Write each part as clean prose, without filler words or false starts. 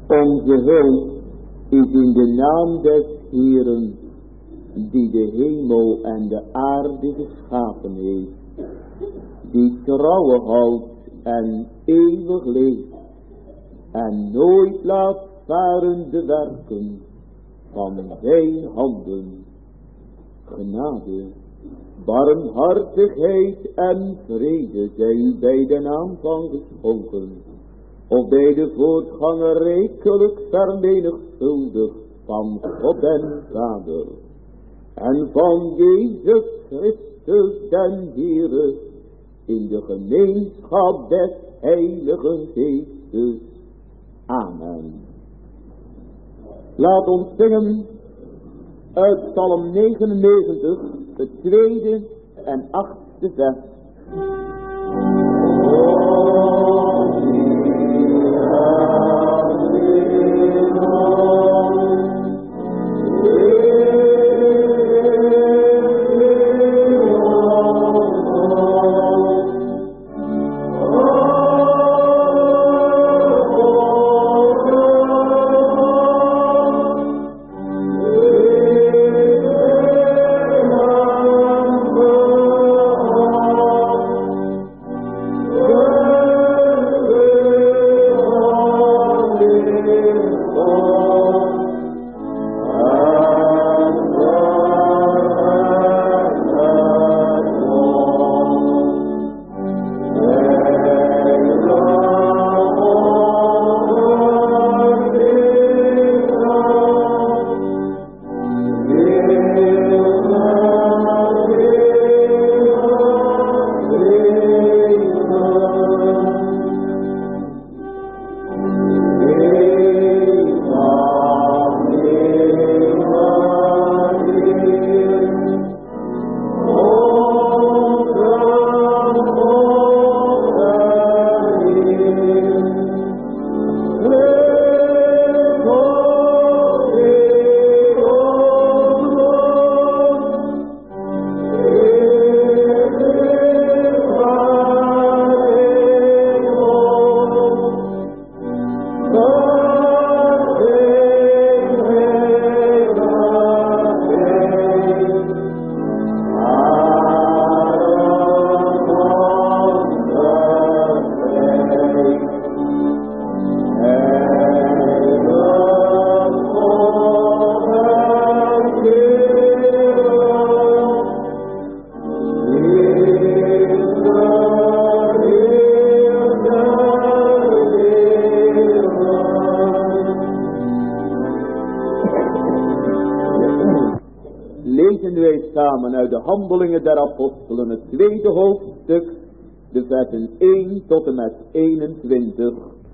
Onze hulp is in de naam des Heeren, die de hemel en de aarde geschapen heeft, die trouwe houdt en eeuwig leeft, en nooit laat varen de werken van zijn handen. Genade, barmhartigheid en vrede zijn bij de aanvang geschonken, of bij de voortganger rijkelijk vermenigvuldigd van God en Vader, en van Jezus Christus den Heere, in de gemeenschap des Heiligen Geestes. Amen. Laat ons zingen uit Psalm 99, het tweede en 8e vers. Uit de Handelingen der Apostelen, het tweede hoofdstuk, de versen 1 tot en met 21.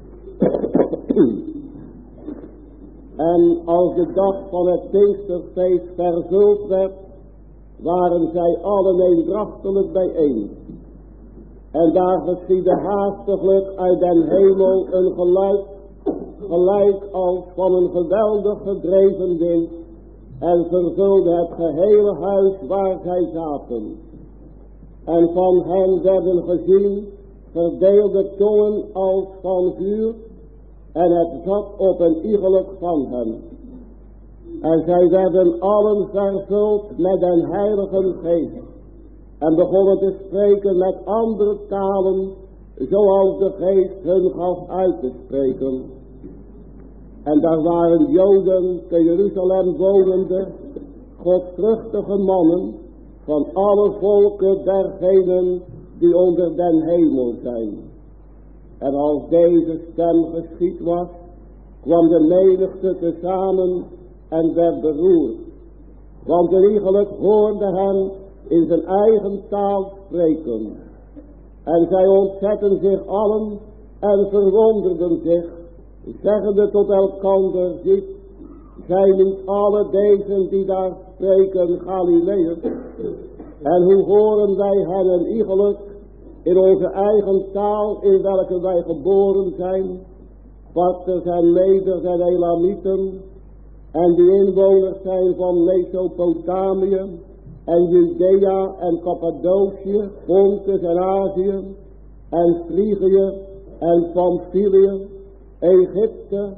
En als de dag van het Pinksterfeest vervuld werd, waren zij allen eendrachtelijk bijeen. En daar geschiedde haastiglijk uit den hemel een geluid, gelijk als van een geweldig gedreven wind, en vervulde het gehele huis waar zij zaten. En van hen werden gezien verdeelde tongen als van vuur, en het zat op een iegelijk van hen. En zij werden allen vervuld met den Heilige Geest, en begonnen te spreken met andere talen, zoals de Geest hun gaf uit te spreken. En daar waren Joden te Jeruzalem wonende, godvruchtige mannen van alle volken dergenen die onder den hemel zijn. En als deze stem geschied was, kwam de menigte tezamen en werd beroerd. Want de iegelijk hoorde hen in zijn eigen taal spreken. En zij ontzetten zich allen en verwonderden zich, zeggende tot elkander, ziet, zijn niet alle deze die daar spreken Galileërs? En hoe horen wij hen iegelijk in onze eigen taal, in welke wij geboren zijn, Parters en Meders en Elamieten, en die inwoners zijn van Mesopotamië en Judea en Cappadocië, Pontus en Azië en Frigië en Pamphylië, Egypte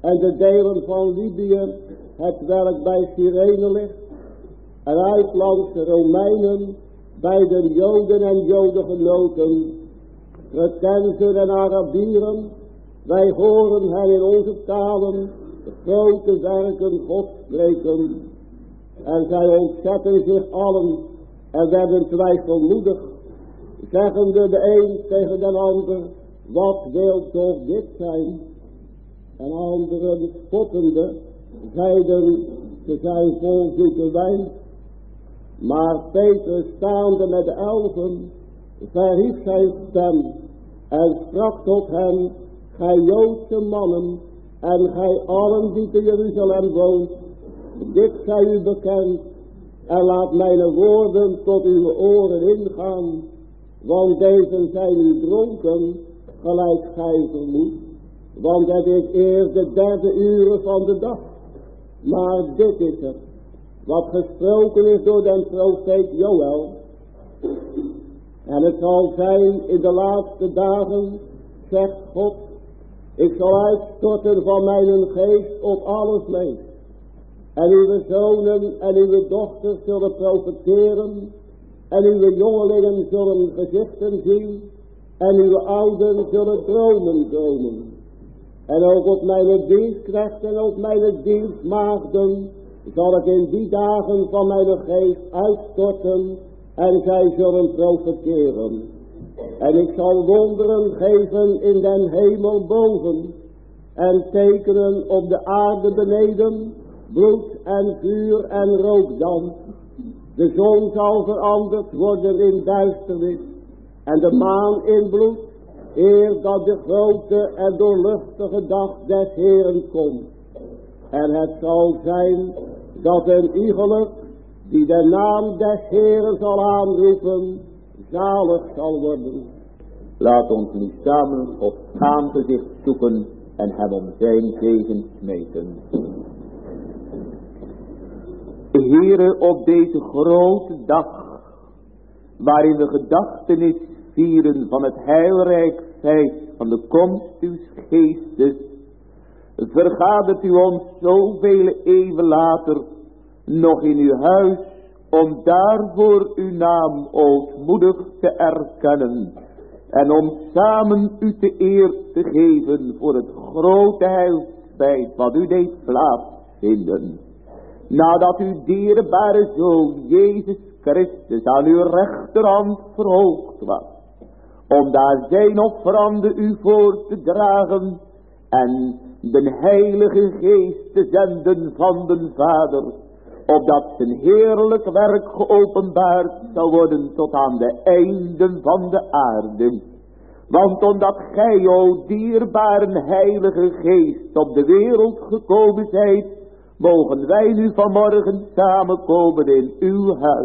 en de delen van Libië, het welk bij Cyrene ligt, en uit langs de Romeinen, bij de Joden en Jodengenoten, Cretensen en Arabieren, wij horen hen in onze talen de grote werken God spreken. En zij ontzetten zich allen en werden twijfelmoedig, zeggende de een tegen de ander, wat wil toch dit zijn? En anderen spottende, zeiden, ze zijn vol zoete wijn. Maar Petrus staande met de 11 verhief zijn stem en sprak tot hen, gij Joodse mannen en gij allen die te Jeruzalem woont, dit zij u bekend en laat mijn woorden tot uw oren ingaan, want deze zijn u dronken, gelijk gij vermoedt, want het is eerst de 3e uur van de dag. Maar dit is het, wat gesproken is door den profeet Joël. En het zal zijn in de laatste dagen, zegt God, ik zal uitstorten van mijn geest op alles vlees. En uw zonen en uw dochters zullen profeteren, en uw jongelingen zullen gezichten zien, en uw ouden zullen dromen dromen. En ook op mijn dienstknechten en op mijn dienstmaagden zal ik in die dagen van mijn geest uitstorten, en zij zullen profeteren. En ik zal wonderen geven in den hemel boven, en tekenen op de aarde beneden, bloed en vuur en rookdamp. De zon zal veranderd worden in duisternis, en de maan in bloed, eer dat de grote en doorluchtige dag des Heeren komt. En het zal zijn dat een iegelijk die de naam des Heeren zal aanroepen, zalig zal worden. Laat ons nu samen op aangezicht zoeken en hem om zijn zegen smeken. Heere, op deze grote dag, waarin we gedachtenis vieren van het heilrijk feit van de komst uws geestes, vergadert u ons zoveel eeuwen later nog in uw huis, om daarvoor uw naam ootmoedig te erkennen en om samen u te eer te geven voor het grote heilsfeit wat u deed plaatsvinden. Nadat uw dierbare Zoon Jezus Christus aan uw rechterhand verhoogd was, om daar zijn offerande u voor te dragen en de Heilige Geest te zenden van den Vader, opdat zijn heerlijk werk geopenbaard zou worden tot aan de einden van de aarde. Want omdat gij, o dierbare Heilige Geest, op de wereld gekomen zijt, mogen wij nu vanmorgen samenkomen in uw huis.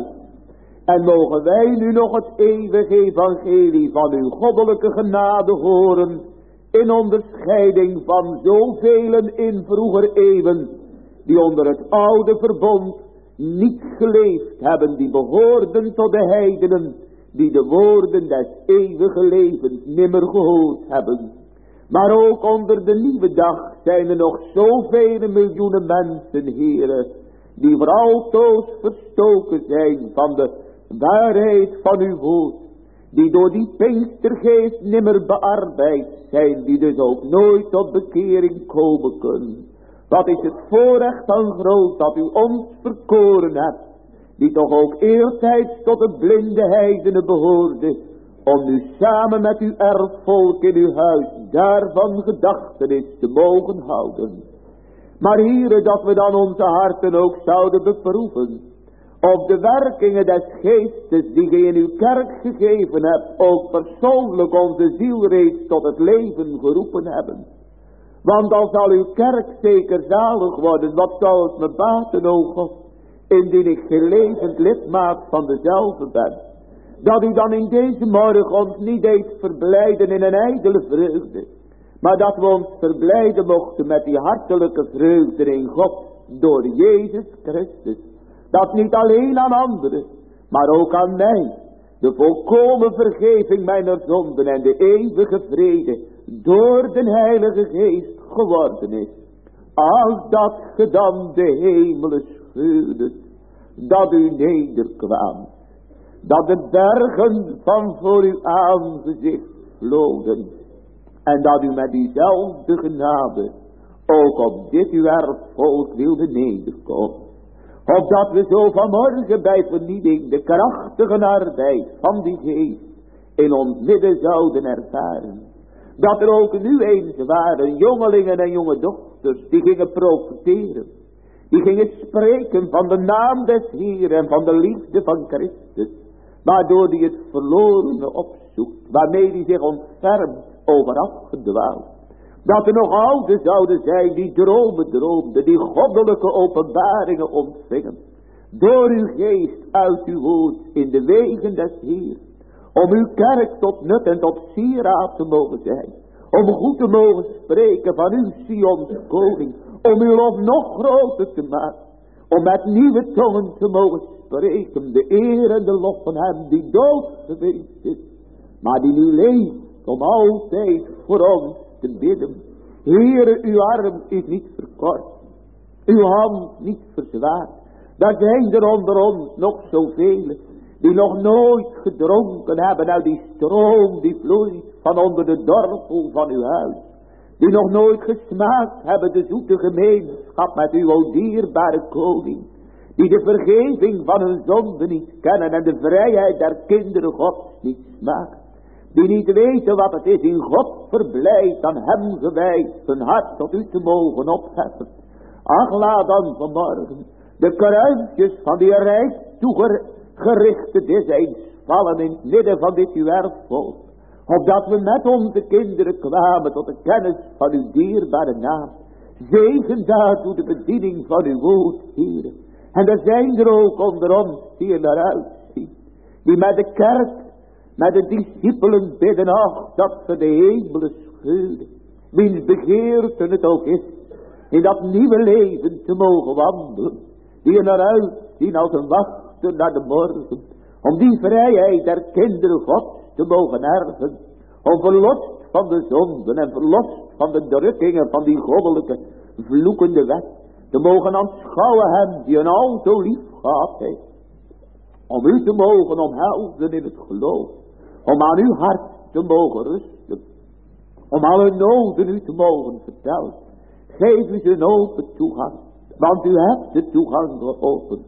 En mogen wij nu nog het eeuwige evangelie van uw goddelijke genade horen, in onderscheiding van zoveel in vroeger eeuwen, die onder het oude verbond niet geleefd hebben, die behoorden tot de heidenen, die de woorden des eeuwige levens nimmer gehoord hebben. Maar ook onder de nieuwe dag zijn er nog zoveel miljoenen mensen, Heere, die voor altoos verstoken zijn van de waarheid van uw woord, die door die Pinkstergeest nimmer bearbeid zijn, die dus ook nooit tot bekering komen kunnen. Wat is het voorrecht dan groot dat u ons verkoren hebt, die toch ook eertijds tot de blinde heidenen behoorde, om nu samen met uw erfvolk in uw huis daarvan gedachtenis te mogen houden. Maar Heere, dat we dan onze harten ook zouden beproeven, op de werkingen des geestes die gij in uw kerk gegeven hebt, ook persoonlijk onze ziel reeds tot het leven geroepen hebben. Want dan zal uw kerk zeker zalig worden, wat zou het me baten, o God, indien ik geen levend lidmaat van dezelfde ben. Dat u dan in deze morgen ons niet deed verblijden in een ijdele vreugde, maar dat we ons verblijden mochten met die hartelijke vreugde in God, door Jezus Christus. Dat niet alleen aan anderen, maar ook aan mij, de volkomen vergeving mijner zonden en de eeuwige vrede door de Heilige Geest geworden is. als dat ge dan de hemelen scheurdet, dat u nederkwam, dat de bergen van voor uw aangezicht vloden, en dat u met diezelfde genade ook op dit uw erfvolk wilde nederkomen. Opdat we zo vanmorgen bij vernieuwing de krachtige arbeid van die geest in ons midden zouden ervaren. Dat er ook nu eens waren jongelingen en jonge dochters die gingen profeteren. Die gingen spreken van de naam des Heeren en van de liefde van Christus. Waardoor die het verlorene opzoekt, waarmee die zich ontfermt over afgedwaald. Dat er nog ouden zouden zijn die dromen droomden, die goddelijke openbaringen ontvingen. Door uw geest uit uw woord in de wegen des Heeren. Om uw kerk tot nut en tot sieraad te mogen zijn. Om goed te mogen spreken van uw Sions koning. Om uw lof nog groter te maken. Om met nieuwe tongen te mogen spreken. De eer en de lof van hem die dood geweest is. Maar die nu leeft om altijd voor ons te bidden. Heere, uw arm is niet verkort. Uw hand niet verzwaard. Daar zijn er onder ons nog zoveel die nog nooit gedronken hebben uit die stroom die vloeit van onder de dorpel van uw huis. Die nog nooit gesmaakt hebben de zoete gemeenschap met uw o dierbare koning. Die de vergeving van hun zonde niet kennen en de vrijheid der kinderen Gods niet smaken. Die niet weten wat het is in God verblijd aan hem gewijd hun hart tot u te mogen opheffen. Ach, laat dan vanmorgen de kruisjes van die rijk toegerichte dizijns vallen in het midden van dit uw erfvolk. Opdat we met onze kinderen kwamen tot de kennis van uw dierbare naam. Zegen daartoe de bediening van uw woord, Heer. En er zijn er ook onder ons die er naar uitzien. Die met de kerk, met de discipelen bidden, ach, dat ze de hemelen scheuren. Wiens begeerte het ook is, in dat nieuwe leven te mogen wandelen. Die er naar uitzien als een wachter naar de morgen. Om die vrijheid der kinderen Gods te mogen erven. Om verlost van de zonden en verlost van de drukkingen van die goddelijke vloekende wet. Te mogen aanschouwen hem die een al zo lief gehad heeft. Om u te mogen omhelzen in het geloof. Om aan uw hart te mogen rusten. Om alle noden u te mogen vertellen. Geef u een open toegang. Want u hebt de toegang geopend.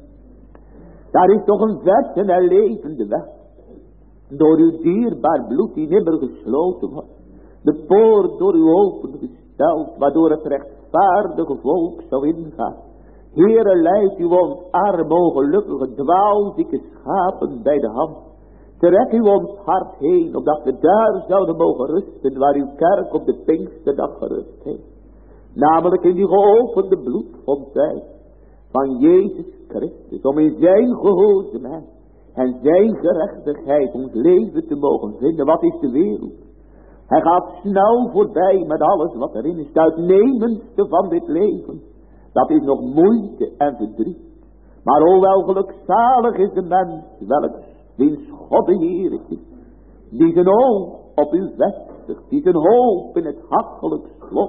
Daar is toch een vette en levende weg. Door uw dierbaar bloed die nimmer gesloten wordt. De poort door u opengesteld. Waardoor het rechtvaardige volk zou ingaan. Heere, leid u ons arme, ongelukkige, dwaalzieke schapen bij de hand. Trek u ons hart heen, opdat we daar zouden mogen rusten, waar uw kerk op de Pinksterdag gerust heeft. Namelijk in die geopende bloedfontein van Jezus Christus, om in zijn gehoorzaamheid en zijn gerechtigheid ons leven te mogen vinden. Wat is de wereld? Hij gaat snel voorbij met alles wat erin is. Het uitnemendste van dit leven, dat is nog moeite en verdriet. Maar o wel gelukzalig is de mens, wiens God de Heer is, die zijn oog op u vestigt, die zijn hoop in het hachelijk slot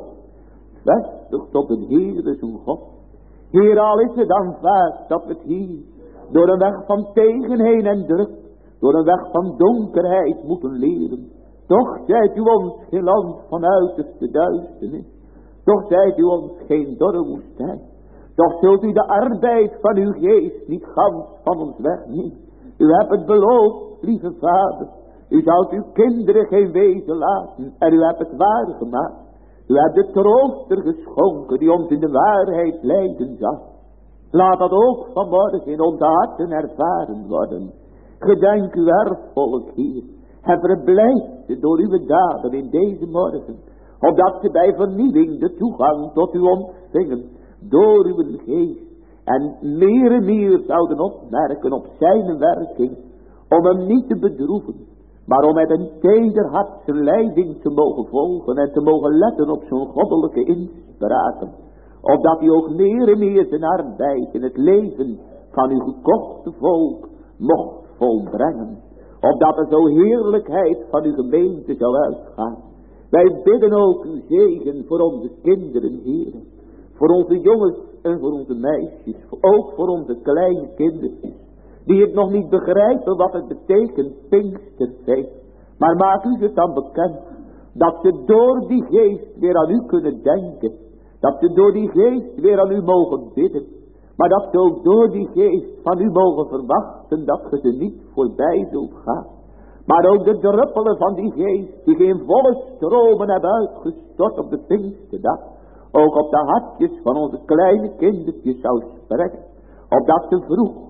vestigt op de Heer zijn God. Heer, al is het dan vaak dat we het hier door een weg van tegenheen en druk, door een weg van donkerheid moeten leren. Toch zijt u ons geen land van uiterste duisternis. Toch zijt u ons geen dorre woestijn. Toch zult u de arbeid van uw geest niet gans van ons wegnemen. U hebt het beloofd, lieve vader. U zult uw kinderen geen wezen laten. En u hebt het waar gemaakt. U hebt de trooster geschonken die ons in de waarheid leiden zal. Laat dat ook vanmorgen in onze harten ervaren worden. Gedenk uw erfvolk hier. En verblijd ze door uw daden in deze morgen. Opdat ze bij vernieuwing de toegang tot u ontvingen. Door uw geest. En meer zouden opmerken op zijn werking. Om hem niet te bedroeven. Maar om met een teder hart zijn leiding te mogen volgen. En te mogen letten op zijn goddelijke inspraken. Opdat hij ook meer zijn arbeid in het leven van uw gekochte volk mocht volbrengen. Opdat er zo heerlijkheid van uw gemeente zou uitgaan. Wij bidden ook uw zegen voor onze kinderen, Heer. Voor onze jongens en voor onze meisjes. Ook voor onze kleine kindertjes. Die het nog niet begrijpen wat het betekent, Pinksterfeest. Maar maak u het dan bekend. Dat ze door die geest weer aan u kunnen denken. Dat ze door die geest weer aan u mogen bidden. Maar dat ze ook door die geest van u mogen verwachten dat ze er niet voorbij zult gaan. Maar ook de druppelen van die geest die geen volle stromen hebben uitgestort op de Pinksterdag. Ook op de hartjes van onze kleine kindertjes zou spreken. Opdat ze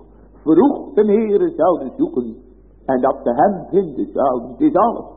vroeg de Heere zouden zoeken. En dat ze hem vinden zouden. Het is alles.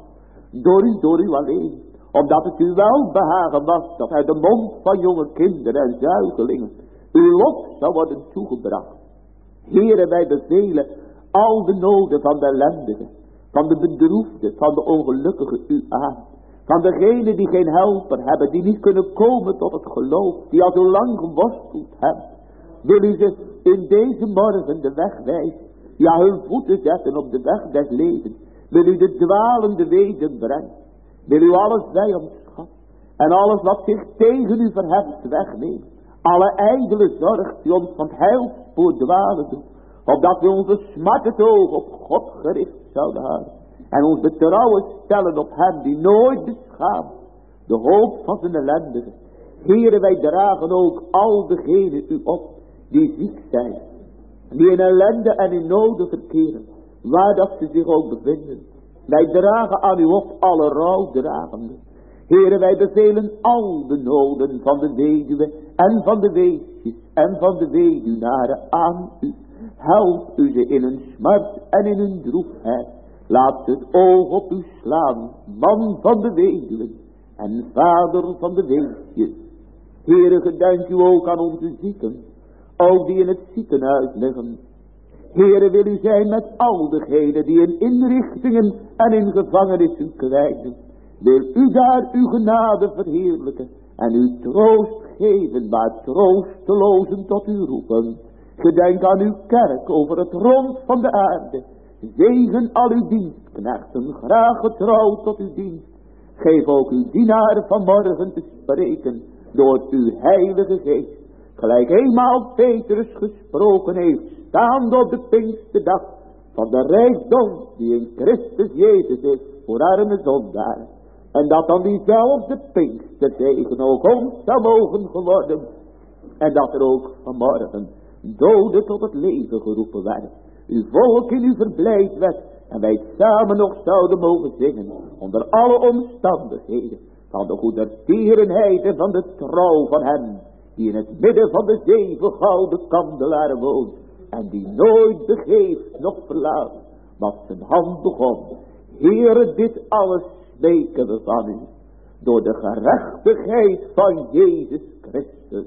Door u alleen. Omdat het u wel behagen was dat uit de mond van jonge kinderen en zuigelingen uw lot zou worden toegebracht. Heere, wij bevelen al de noden van de ellendigen, van de bedroefden, van de ongelukkigen u aan. Van degenen die geen helper hebben, die niet kunnen komen tot het geloof, die al zo lang geworsteld hebben. Wil u ze in deze morgen de weg wijzen, ja hun voeten zetten op de weg des levens. Wil u de dwalende wegen brengen. Wil u alles vijandschap en alles wat zich tegen u verheft wegnemen. Alle ijdele zorg die ons van het heilspoor dwalen doet. Opdat we onze smartend oog op God gericht zouden houden. En ons betrouwen stellen op hem die nooit beschaamt. De hoop van zijn ellendigen. Heren, wij dragen ook al degenen u op die ziek zijn. Die in ellende en in noden verkeren. Waar dat ze zich ook bevinden. Wij dragen aan u op alle rouwdragenden. Heren, wij bevelen al de noden van de weduwe en van de weesjes en van de weduwnaren aan u. Help u ze in hun smart en in hun droefheid. Laat het oog op u slaan, man van de weduwen en vader van de weesjes. Heere, gedenk u ook aan onze zieken, ook die in het ziekenhuis liggen. Heere, wil u zijn met al degenen die in inrichtingen en in gevangenissen kwijnen. Wil u daar uw genade verheerlijken en uw troost geven, maar troostelozen tot u roepen. Gedenk aan uw kerk over het rond van de aarde. Zegen al uw dienstknechten, graag getrouw tot uw dienst. Geef ook uw dienaar vanmorgen te spreken door uw heilige geest. Gelijk eenmaal Petrus gesproken heeft, staande op de Pinksterdag, van de rijkdom die in Christus Jezus is voor arme zondaren. En dat dan diezelfde Pinksterzegen ook ons zou mogen geworden. En dat er ook vanmorgen doden tot het leven geroepen werden. Uw volk in u verblijd werd. En wij samen nog zouden mogen zingen. Onder alle omstandigheden. Van de goedertierenheid en van de trouw van hem. Die in het midden van de 7 gouden kandelaren woont. En die nooit begeeft noch verlaat. Wat zijn hand begon. Heere, dit alles smeken we van u. Door de gerechtigheid van Jezus Christus.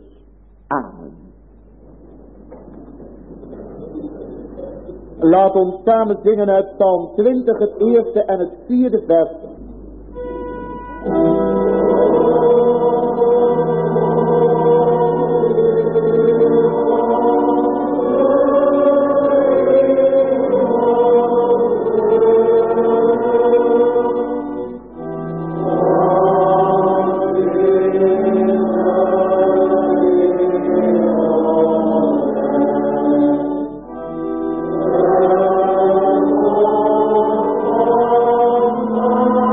Amen. Laat ons samen zingen uit Psalm 20, het eerste en het 4e vers. Oh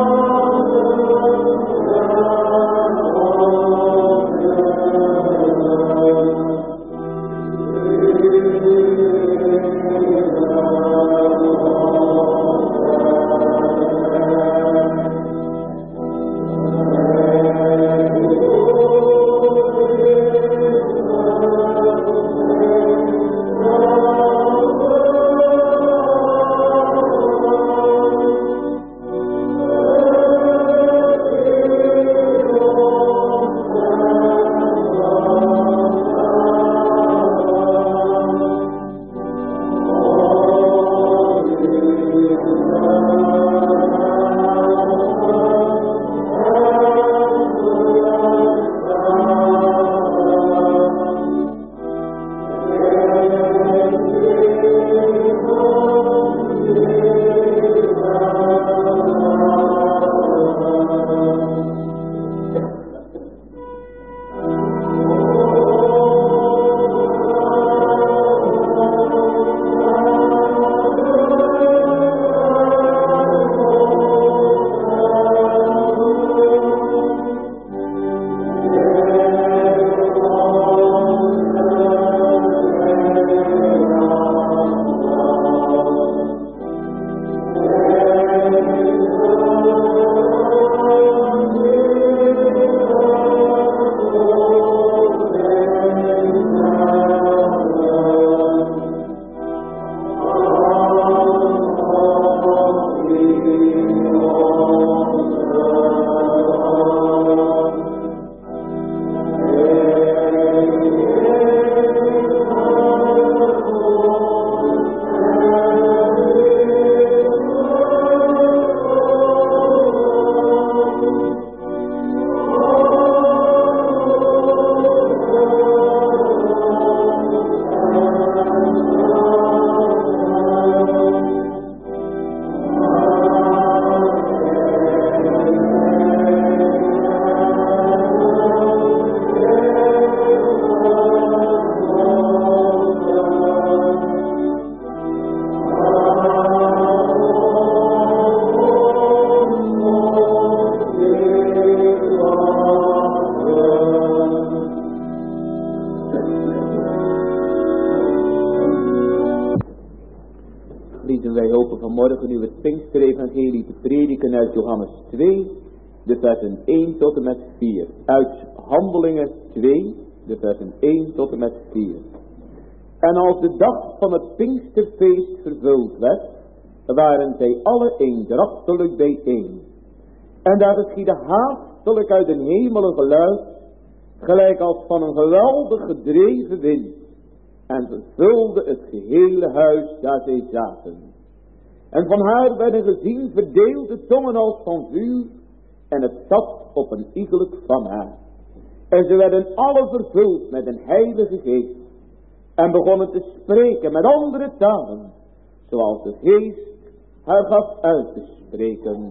Lieten wij hopen vanmorgen uw het Pinksterevangelie te prediken uit Johannes 2, de versen 1 tot en met 4. Uit Handelingen 2, de versen 1 tot en met 4. En als de dag van het Pinksterfeest vervuld werd, waren zij alle eendrachtelijk bijeen. En daar geschiedde haastelijk uit den hemel een geluid, gelijk als van een geweldig gedreven wind, en vervulde het gehele huis daar zij zaten. En van haar werden gezien verdeelde tongen als van vuur, en het zat op een iegelijk van haar. En ze werden alle vervuld met een heilige geest, en begonnen te spreken met andere talen, zoals de geest haar gaf uit te spreken.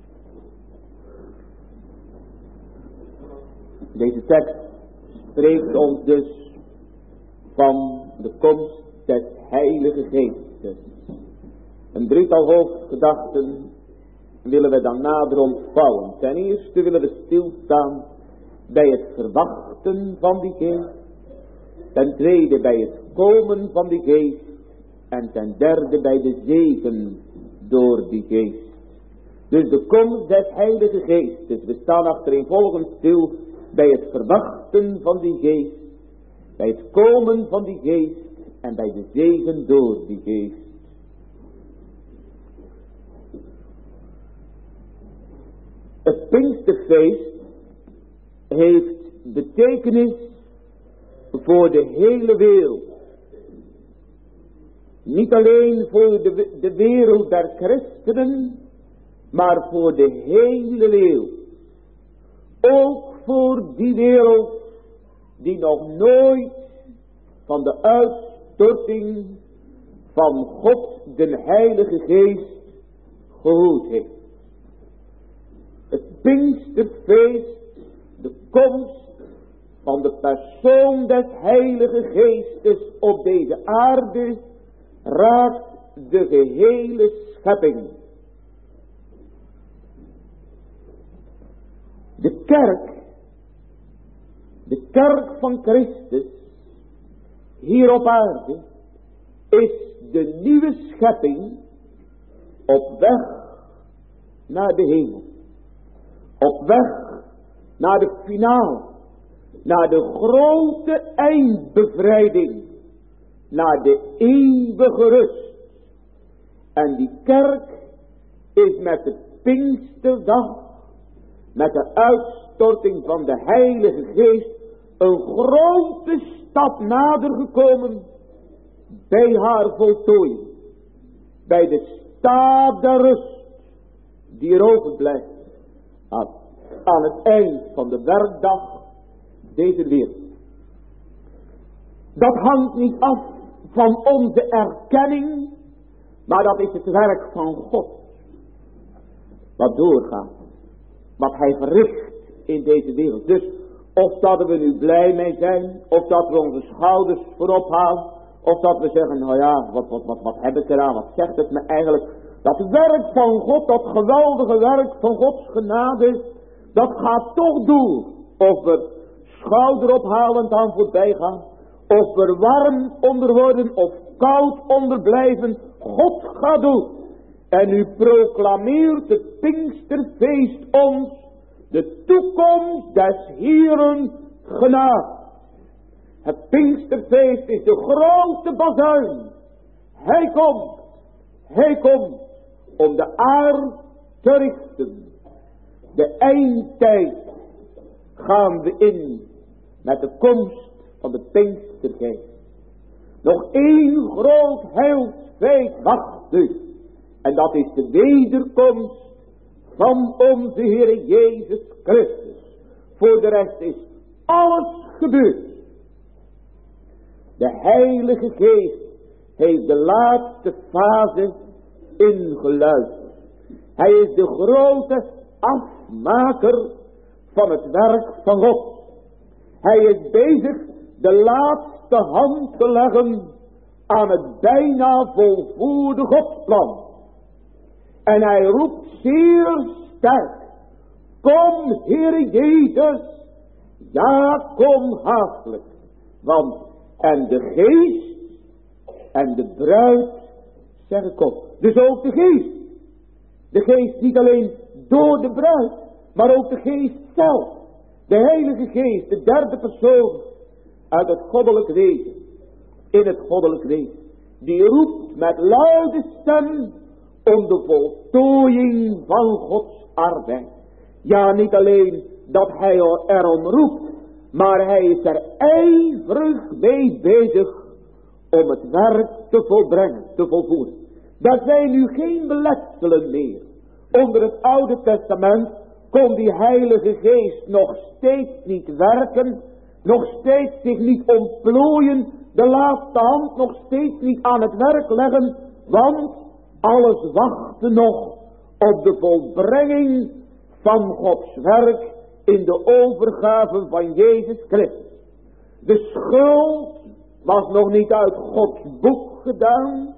Deze tekst spreekt ons dus van de komst des heilige geestes. Een drietal hoofdgedachten willen we dan nader ontvouwen. Ten eerste willen we stilstaan bij het verwachten van die geest. Ten tweede bij het komen van die geest. En ten derde bij de zegen door die geest. Dus de komst des heilige geestes. We staan achtereenvolgens stil bij het verwachten van die geest. Bij het komen van die geest. En bij de zegen door die geest. Het Pinksterfeest heeft betekenis voor de hele wereld. Niet alleen voor de wereld der christenen, maar voor de hele wereld. Ook voor die wereld die nog nooit van de uitstorting van God de Heilige Geest gehoord heeft. Het Pinksterfeest, de komst van de persoon des Heilige Geestes op deze aarde, raakt de gehele schepping. De kerk van Christus, hier op aarde, is de nieuwe schepping op weg naar de hemel. Op weg naar de finale, naar de grote eindbevrijding, naar de eeuwige rust. En die kerk is met de Pinksterdag, met de uitstorting van de Heilige Geest, een grote stap nader gekomen bij haar voltooiing. Bij de staat der rust die er overblijft aan het eind van de werkdag deze wereld. Dat hangt niet af van onze erkenning, maar dat is het werk van God. Wat doorgaat, wat hij verricht in deze wereld. Dus of dat we nu blij mee zijn, of dat we onze schouders voorop halen, of dat we zeggen, nou ja, wat heb ik eraan, wat zegt het me eigenlijk. Dat werk van God, dat geweldige werk van Gods genade, dat gaat toch door. Of we schouderophalend aan voorbij gaan, of we warm onder worden, of koud onder blijven, God gaat door. En u proclameert het Pinksterfeest ons de toekomst des Heeren genade. Het Pinksterfeest is de grote bazuin. Hij komt om de aarde te richten. De eindtijd gaan we in met de komst van de Pinkstergeest. Nog één groot heilsfeit wacht dus. En dat is de wederkomst van onze Heer Jezus Christus. Voor de rest is alles gebeurd. De Heilige Geest heeft de laatste fase ingeluisterd. Hij is de grote afmaker van het werk van God. Hij is bezig de laatste hand te leggen aan het bijna volvoerde Godsplan. En hij roept zeer sterk: kom, Heer Jezus, ja, kom haastelijk. Want en de geest en de bruid zeggen kom. Dus ook de geest. De geest niet alleen door de bruid, maar ook de geest zelf. De Heilige Geest, de derde persoon uit het goddelijk wezen. In het goddelijk wezen. Die roept met luide stem om de voltooiing van Gods arbeid. Ja, niet alleen dat hij erom roept, maar hij is er ijverig mee bezig om het werk te volbrengen, te volvoeren. Er zijn nu geen beletselen meer. Onder het Oude Testament kon die Heilige Geest nog steeds niet werken, nog steeds zich niet ontplooien, de laatste hand nog steeds niet aan het werk leggen, want alles wachtte nog op de volbrenging van Gods werk in de overgave van Jezus Christus. De schuld was nog niet uit Gods boek gedaan,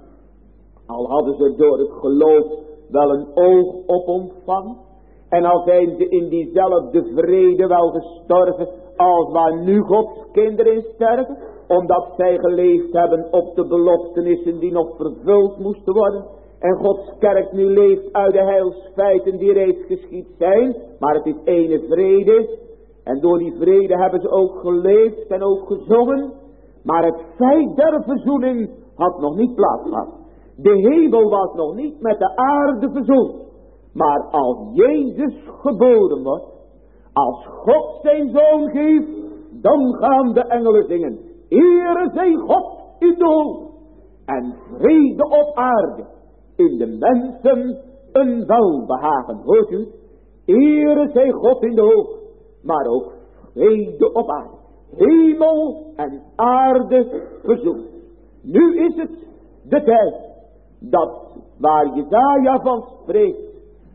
al hadden ze door het geloof wel een oog op ontvangen. En al zijn ze in diezelfde vrede wel gestorven als waar nu Gods kinderen in sterven, omdat zij geleefd hebben op de beloftenissen die nog vervuld moesten worden. En Gods kerk nu leeft uit de heilsfeiten die reeds geschied zijn, maar het is ene vrede. En door die vrede hebben ze ook geleefd en ook gezongen. Maar het feit der verzoening had nog niet plaatsgehad. De hemel was nog niet met de aarde verzoend. Maar als Jezus geboren wordt, als God zijn zoon geeft, dan gaan de engelen zingen. Ere zij God in de hoogte en vrede op aarde. In de mensen een welbehagen. Hoort u? Ere zij God in de hoogte, maar ook vrede op aarde. Hemel en aarde verzoend. Nu is het de tijd dat waar Jesaja van spreekt,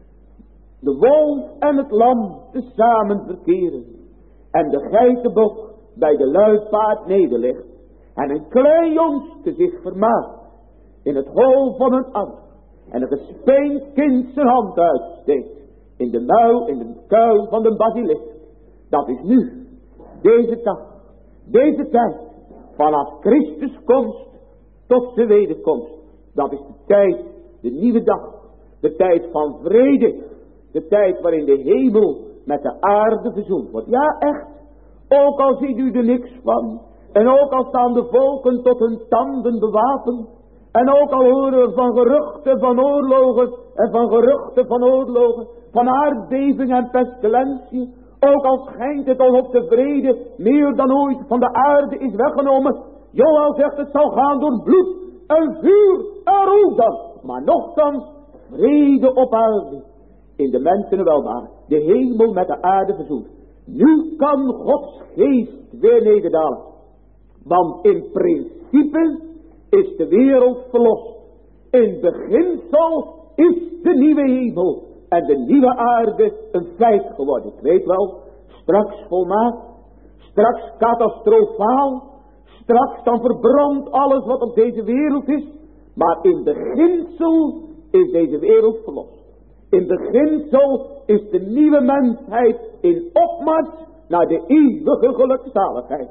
de wolf en het lam tezamen verkeren. En de geitenbok bij de luipaard nederligt. En een klein jongste zich vermaakt in het hol van een ander. En een gespeend kind zijn hand uitsteekt in de kuil van de basilisk. Dat is nu, deze dag, deze tijd, vanaf Christus komst tot zijn wederkomst. Dat is de tijd, de nieuwe dag, de tijd van vrede. De tijd waarin de hemel met de aarde verzoend wordt. Ja, echt. Ook al ziet u er niks van. En ook al staan de volken tot hun tanden bewapend. En ook al horen we van geruchten van oorlogen. En van geruchten van oorlogen. Van aardbeving en pestilentie. Ook al schijnt het alsof de vrede meer dan ooit van de aarde is weggenomen. Joël zegt het zal gaan door bloed en vuur en rook. Maar nochtans vrede op aarde. In de mensen welbaar. De hemel met de aarde verzoend. Nu kan Gods geest weer nederdalen. Want in principe is de wereld verlost. In beginsel is de nieuwe hemel en de nieuwe aarde een feit geworden. Ik weet wel, straks volmaakt, straks catastrofaal, straks dan verbrandt alles wat op deze wereld is. Maar in beginsel is deze wereld verlost. In beginsel is de nieuwe mensheid in opmars naar de eeuwige gelukzaligheid.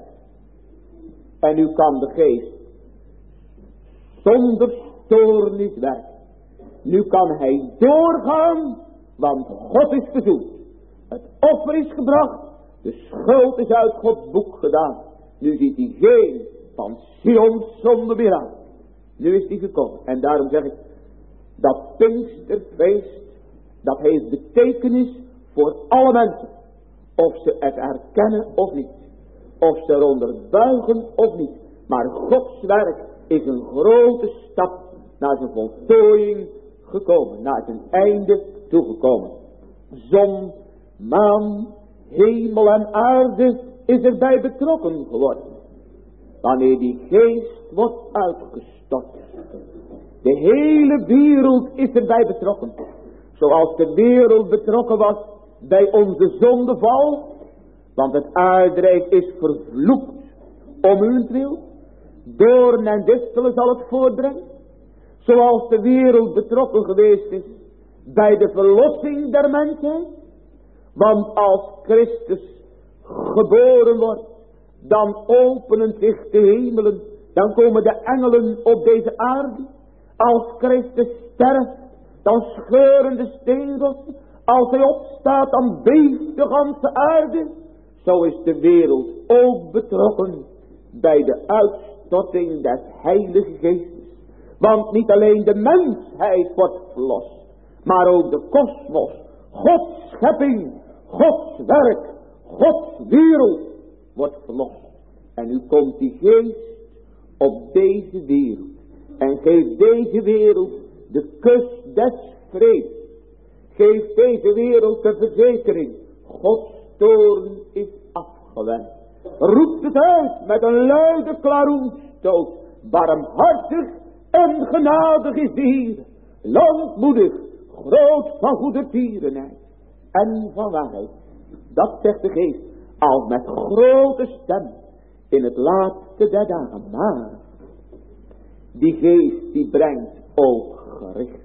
En nu kan de geest zonder stoornis werken. Nu kan hij doorgaan, want God is verzoend. Het offer is gebracht, de schuld is uit Gods boek gedaan. Nu ziet hij geen van Sions zonde meer aan. Nu is hij gekomen. En daarom zeg ik, dat Pinksterfeest, dat heeft betekenis voor alle mensen. Of ze het erkennen of niet. Of ze eronder buigen of niet. Maar Gods werk is een grote stap naar zijn voltooiing gekomen. Naar zijn einde toegekomen. Zon, maan, hemel en aarde is erbij betrokken geworden. Wanneer die geest wordt uitgestort. De hele wereld is erbij betrokken. Zoals de wereld betrokken was bij onze zondeval. Want het aardrijk is vervloekt om uwentwil. Doorn en distelen zal het voortbrengen. Zoals de wereld betrokken geweest is bij de verlossing der mensheid. Want als Christus geboren wordt, dan openen zich de hemelen. Dan komen de engelen op deze aarde. Als Christus sterft, dan scheuren de steenrots. Als hij opstaat, dan beeft de ganse aarde. Zo is de wereld ook betrokken bij de uitstorting des Heilige Geestes. Want niet alleen de mensheid wordt verlost, maar ook de kosmos, Gods schepping, Gods werk, Gods wereld wordt verlost. En nu komt die geest op deze wereld en geeft deze wereld de kus des vredes. Geeft deze wereld de verzekering, Gods toorn is afgewend. Roept het uit met een luide klaroenstoot. Barmhartig en genadig is de Heer, langmoedig, groot van goedertierenheid en van waarheid. Dat zegt de geest, als met grote stem in het laatste der dagen. Maar die geest die brengt ook gericht.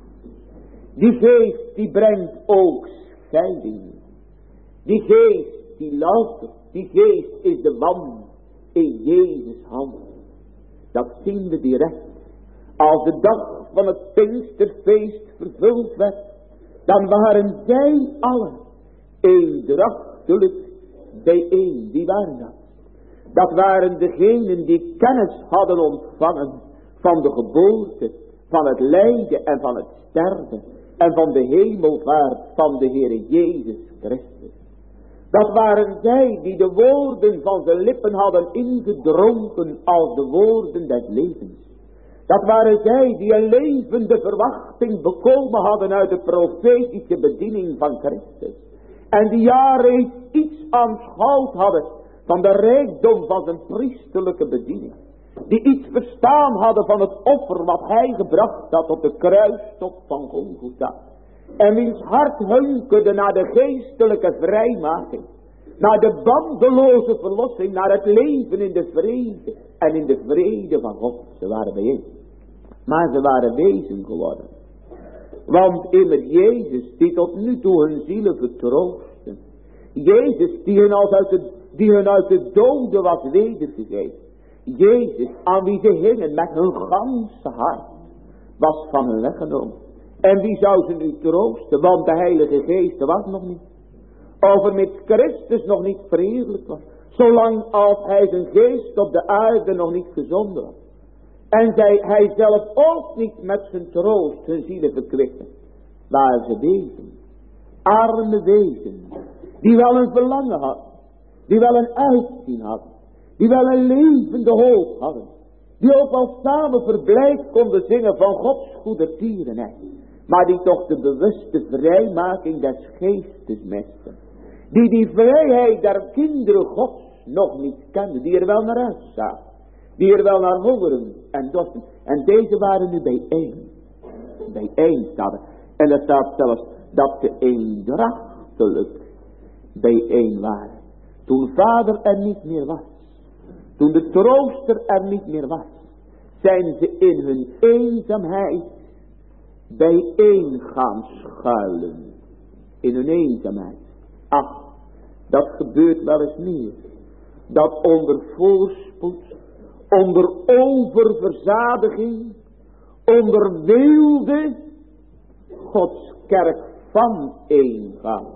Die geest die brengt ook scheiding. Die geest die luistert. Die geest is de wand in Jezus' hand. Dat zien we direct. Als de dag van het Pinksterfeest vervuld werd, dan waren zij allen eendrachtelijk bijeen. Wie waren dat? Dat waren degenen die kennis hadden ontvangen van de geboorte, van het lijden en van het sterven en van de hemelvaart van de Heere Jezus Christus. Dat waren zij die de woorden van zijn lippen hadden ingedronken als de woorden des levens. Dat waren zij die een levende verwachting bekomen hadden uit de profetische bediening van Christus. En die ja reeds iets aanschouwd hadden van de rijkdom van zijn priesterlijke bediening. Die iets verstaan hadden van het offer wat hij gebracht had op de kruistop van Golgotha. En wiens hart hunkerde naar de geestelijke vrijmaking. Naar de bandeloze verlossing, naar het leven in de vrede en in de vrede van God. Ze waren bijeen. Maar ze waren wezen geworden. Want immer Jezus die tot nu toe hun zielen vertroostte. Jezus die hun uit de doden was wedergegeven. Jezus aan wie ze hingen met hun ganse hart was van hen weggenomen. En wie zou ze nu troosten? Want de Heilige Geest was nog niet. Overmits Christus nog niet verheerlijkt was. Zolang als hij zijn geest op de aarde nog niet gezonden had. En hij zelf ook niet met zijn troost hun zielen verkwikte. Waar ze wezen. Arme wezen. Die wel een verlangen hadden. Die wel een uitzien hadden. Die wel een levende hoop hadden. Die ook wel samen verblijd konden zingen van Gods goedertierenheid. Maar die toch de bewuste vrijmaking des geestes misten. Die vrijheid der kinderen Gods nog niet kenden. Die er wel naar uitzagen. Die er wel naar hongeren en dorsten. En deze waren nu bijeen. Bijeen staat er. En er staat zelfs dat ze eendrachtelijk bijeen waren. Toen Vader er niet meer was. Toen de trooster er niet meer was. Zijn ze in hun eenzaamheid bijeen gaan schuilen. In hun eenzaamheid. Ach, dat gebeurt wel eens meer. Dat onder voorspoed, onder oververzadiging, onder weelde Gods kerk van een gaat.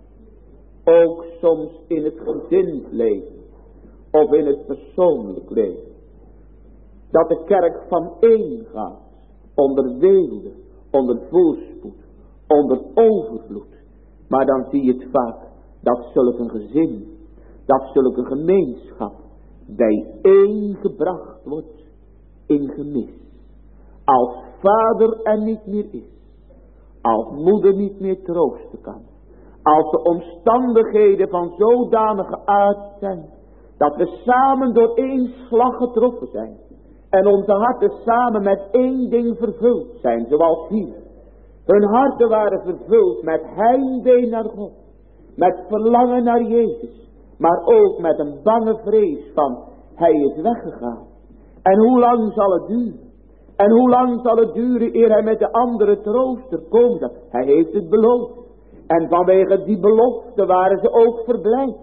Ook soms in het gezinsleven of in het persoonlijk leven. Dat de kerk van één gaat. Onder weelde, onder voorspoed, onder overvloed. Maar dan zie je het vaak dat zulke gezin, dat zulke gemeenschap bijeengebracht wordt in gemis. Als vader er niet meer is. Als moeder niet meer troosten kan. Als de omstandigheden van zodanige aard zijn. Dat we samen door één slag getroffen zijn. En onze harten samen met één ding vervuld zijn. Zoals hier. Hun harten waren vervuld met heimwee naar God. Met verlangen naar Jezus. Maar ook met een bange vrees van hij is weggegaan. En hoe lang zal het duren? En hoe lang zal het duren eer hij met de andere trooster komt? Hij heeft het beloofd. En vanwege die belofte waren ze ook verblijd.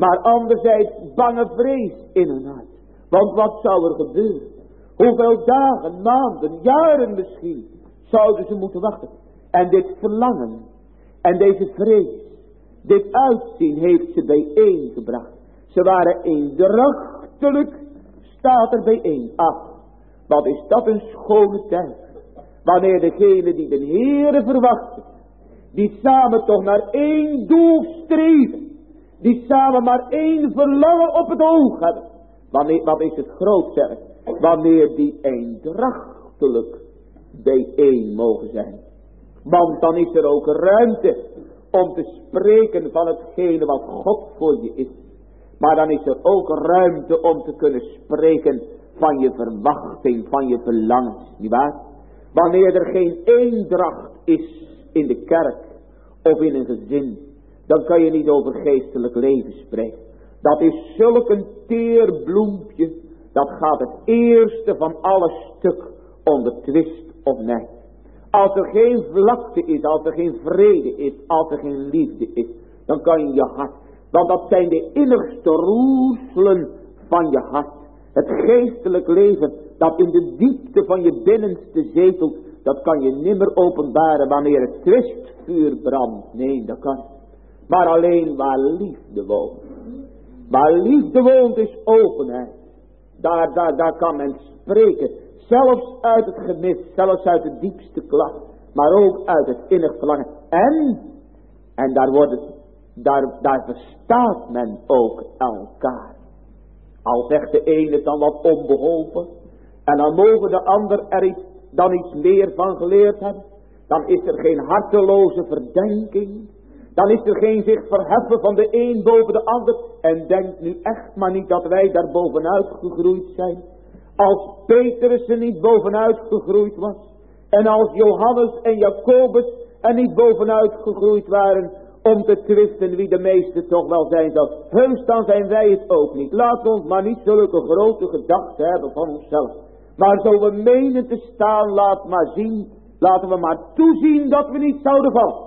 Maar anderzijds bange vrees in hun hart. Want wat zou er gebeuren? Hoeveel dagen, maanden, jaren misschien zouden ze moeten wachten. En dit verlangen en deze vrees, dit uitzien heeft ze bijeengebracht. Ze waren eendrachtelijk, staat er bijeen. Ach, wat is dat een schone tijd. Wanneer degene die de Heere verwachten, die samen toch naar één doel streven, die samen maar één verlangen op het oog hebben. Wanneer, wat is het groot zeg, wanneer die eendrachtelijk bijeen mogen zijn. Want dan is er ook ruimte om te spreken van hetgene wat God voor je is. Maar dan is er ook ruimte om te kunnen spreken van je verwachting, van je verlangens, nietwaar? Wanneer er geen eendracht is in de kerk of in een gezin, dan kan je niet over geestelijk leven spreken. Dat is zulk een teer bloempje, dat gaat het eerste van alle stuk onder twist of nijd. Als er geen vlakte is, als er geen vrede is, als er geen liefde is, dan kan je je hart, want dat zijn de innigste roerselen van je hart. Het geestelijk leven dat in de diepte van je binnenste zetelt, dat kan je nimmer openbaren wanneer het twistvuur brandt. Nee, dat kan niet. Maar alleen waar liefde woont. Waar liefde woont is openheid. Daar kan men spreken. Zelfs uit het gemis, zelfs uit de diepste klacht. Maar ook uit het innig verlangen. En daar verstaat men ook elkaar. Al zegt de ene dan wat onbeholpen. En dan mogen de ander er dan iets meer van geleerd hebben. Dan is er geen harteloze verdenking. Dan is er geen zich verheffen van de een boven de ander. En denk nu echt maar niet dat wij daar bovenuit gegroeid zijn. Als Petrus er niet bovenuit gegroeid was. En als Johannes en Jacobus er niet bovenuit gegroeid waren. Om te twisten wie de meeste toch wel zijn zal. Heus, dan zijn wij het ook niet. Laat ons maar niet zulke grote gedachten hebben van onszelf. Maar zo we menen te staan, laten we maar toezien dat we niet zouden vallen.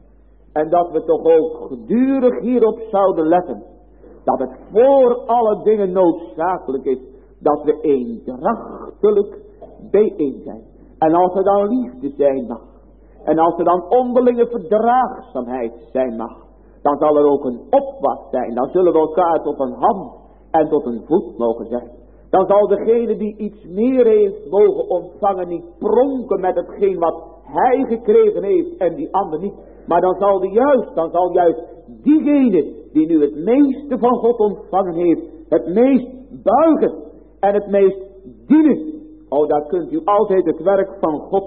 En dat we toch ook gedurig hierop zouden letten. Dat het voor alle dingen noodzakelijk is. Dat we eendrachtelijk bijeen zijn. En als er dan liefde zijn mag. En als er dan onderlinge verdraagzaamheid zijn mag. Dan zal er ook een opwas zijn. Dan zullen we elkaar tot een hand en tot een voet mogen zijn. Dan zal degene die iets meer heeft mogen ontvangen niet pronken met hetgeen wat hij gekregen heeft en die ander niet. Maar dan zal juist diegene die nu het meeste van God ontvangen heeft, het meest buigen en het meest dienen. Oh, daar kunt u altijd het werk van God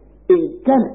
in kennen.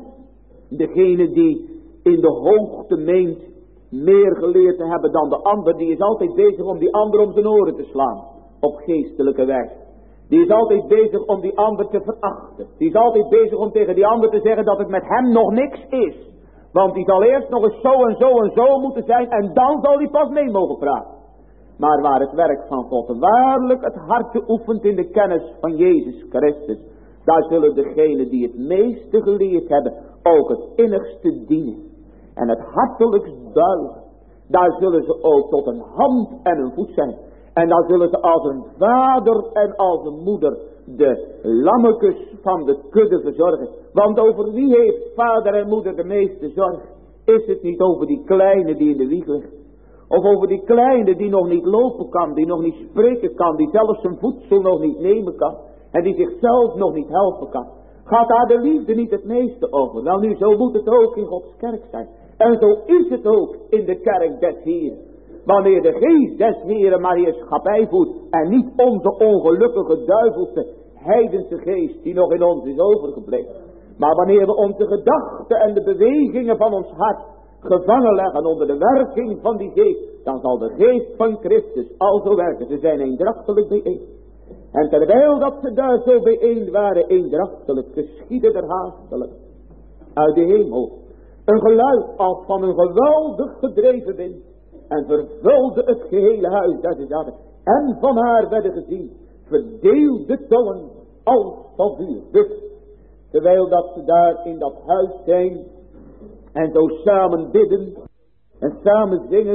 Degene die in de hoogte meent meer geleerd te hebben dan de ander, die is altijd bezig om die ander om zijn oren te slaan. Op geestelijke wijze. Die is altijd bezig om die ander te verachten. Die is altijd bezig om tegen die ander te zeggen dat het met hem nog niks is. Want die zal eerst nog eens zo en zo en zo moeten zijn. En dan zal hij pas mee mogen praten. Maar waar het werk van God waarlijk het hart oefent in de kennis van Jezus Christus. Daar zullen degenen die het meeste geleerd hebben ook het innigste dienen. En het hartelijkst buigen. Daar zullen ze ook tot een hand en een voet zijn. En dan zullen ze als een vader en als een moeder de lammekes van de kudde verzorgen. Want over wie heeft vader en moeder de meeste zorg? Is het niet over die kleine die in de wieg ligt? Of over die kleine die nog niet lopen kan, die nog niet spreken kan, die zelfs zijn voedsel nog niet nemen kan. En die zichzelf nog niet helpen kan. Gaat daar de liefde niet het meeste over? Wel nu, zo moet het ook in Gods kerk zijn. En zo is het ook in de kerk des Heeren. Wanneer de geest des Heeren maar heerschappij voert. En niet onze ongelukkige duivelse heidense geest die nog in ons is overgebleven. Maar wanneer we onze gedachten en de bewegingen van ons hart gevangen leggen onder de werking van die geest. Dan zal de geest van Christus alzo werken. Ze zijn eendrachtelijk bijeen. En terwijl dat ze daar zo bijeen waren, eendrachtelijk, geschiedde er haastelijk uit de hemel een geluid als van een geweldig gedreven wind. En vervulde het gehele huis daar ze zaten. En van haar werden gezien verdeelde tongen als van vuur. Dus terwijl dat ze daar in dat huis zijn en zo samen bidden en samen zingen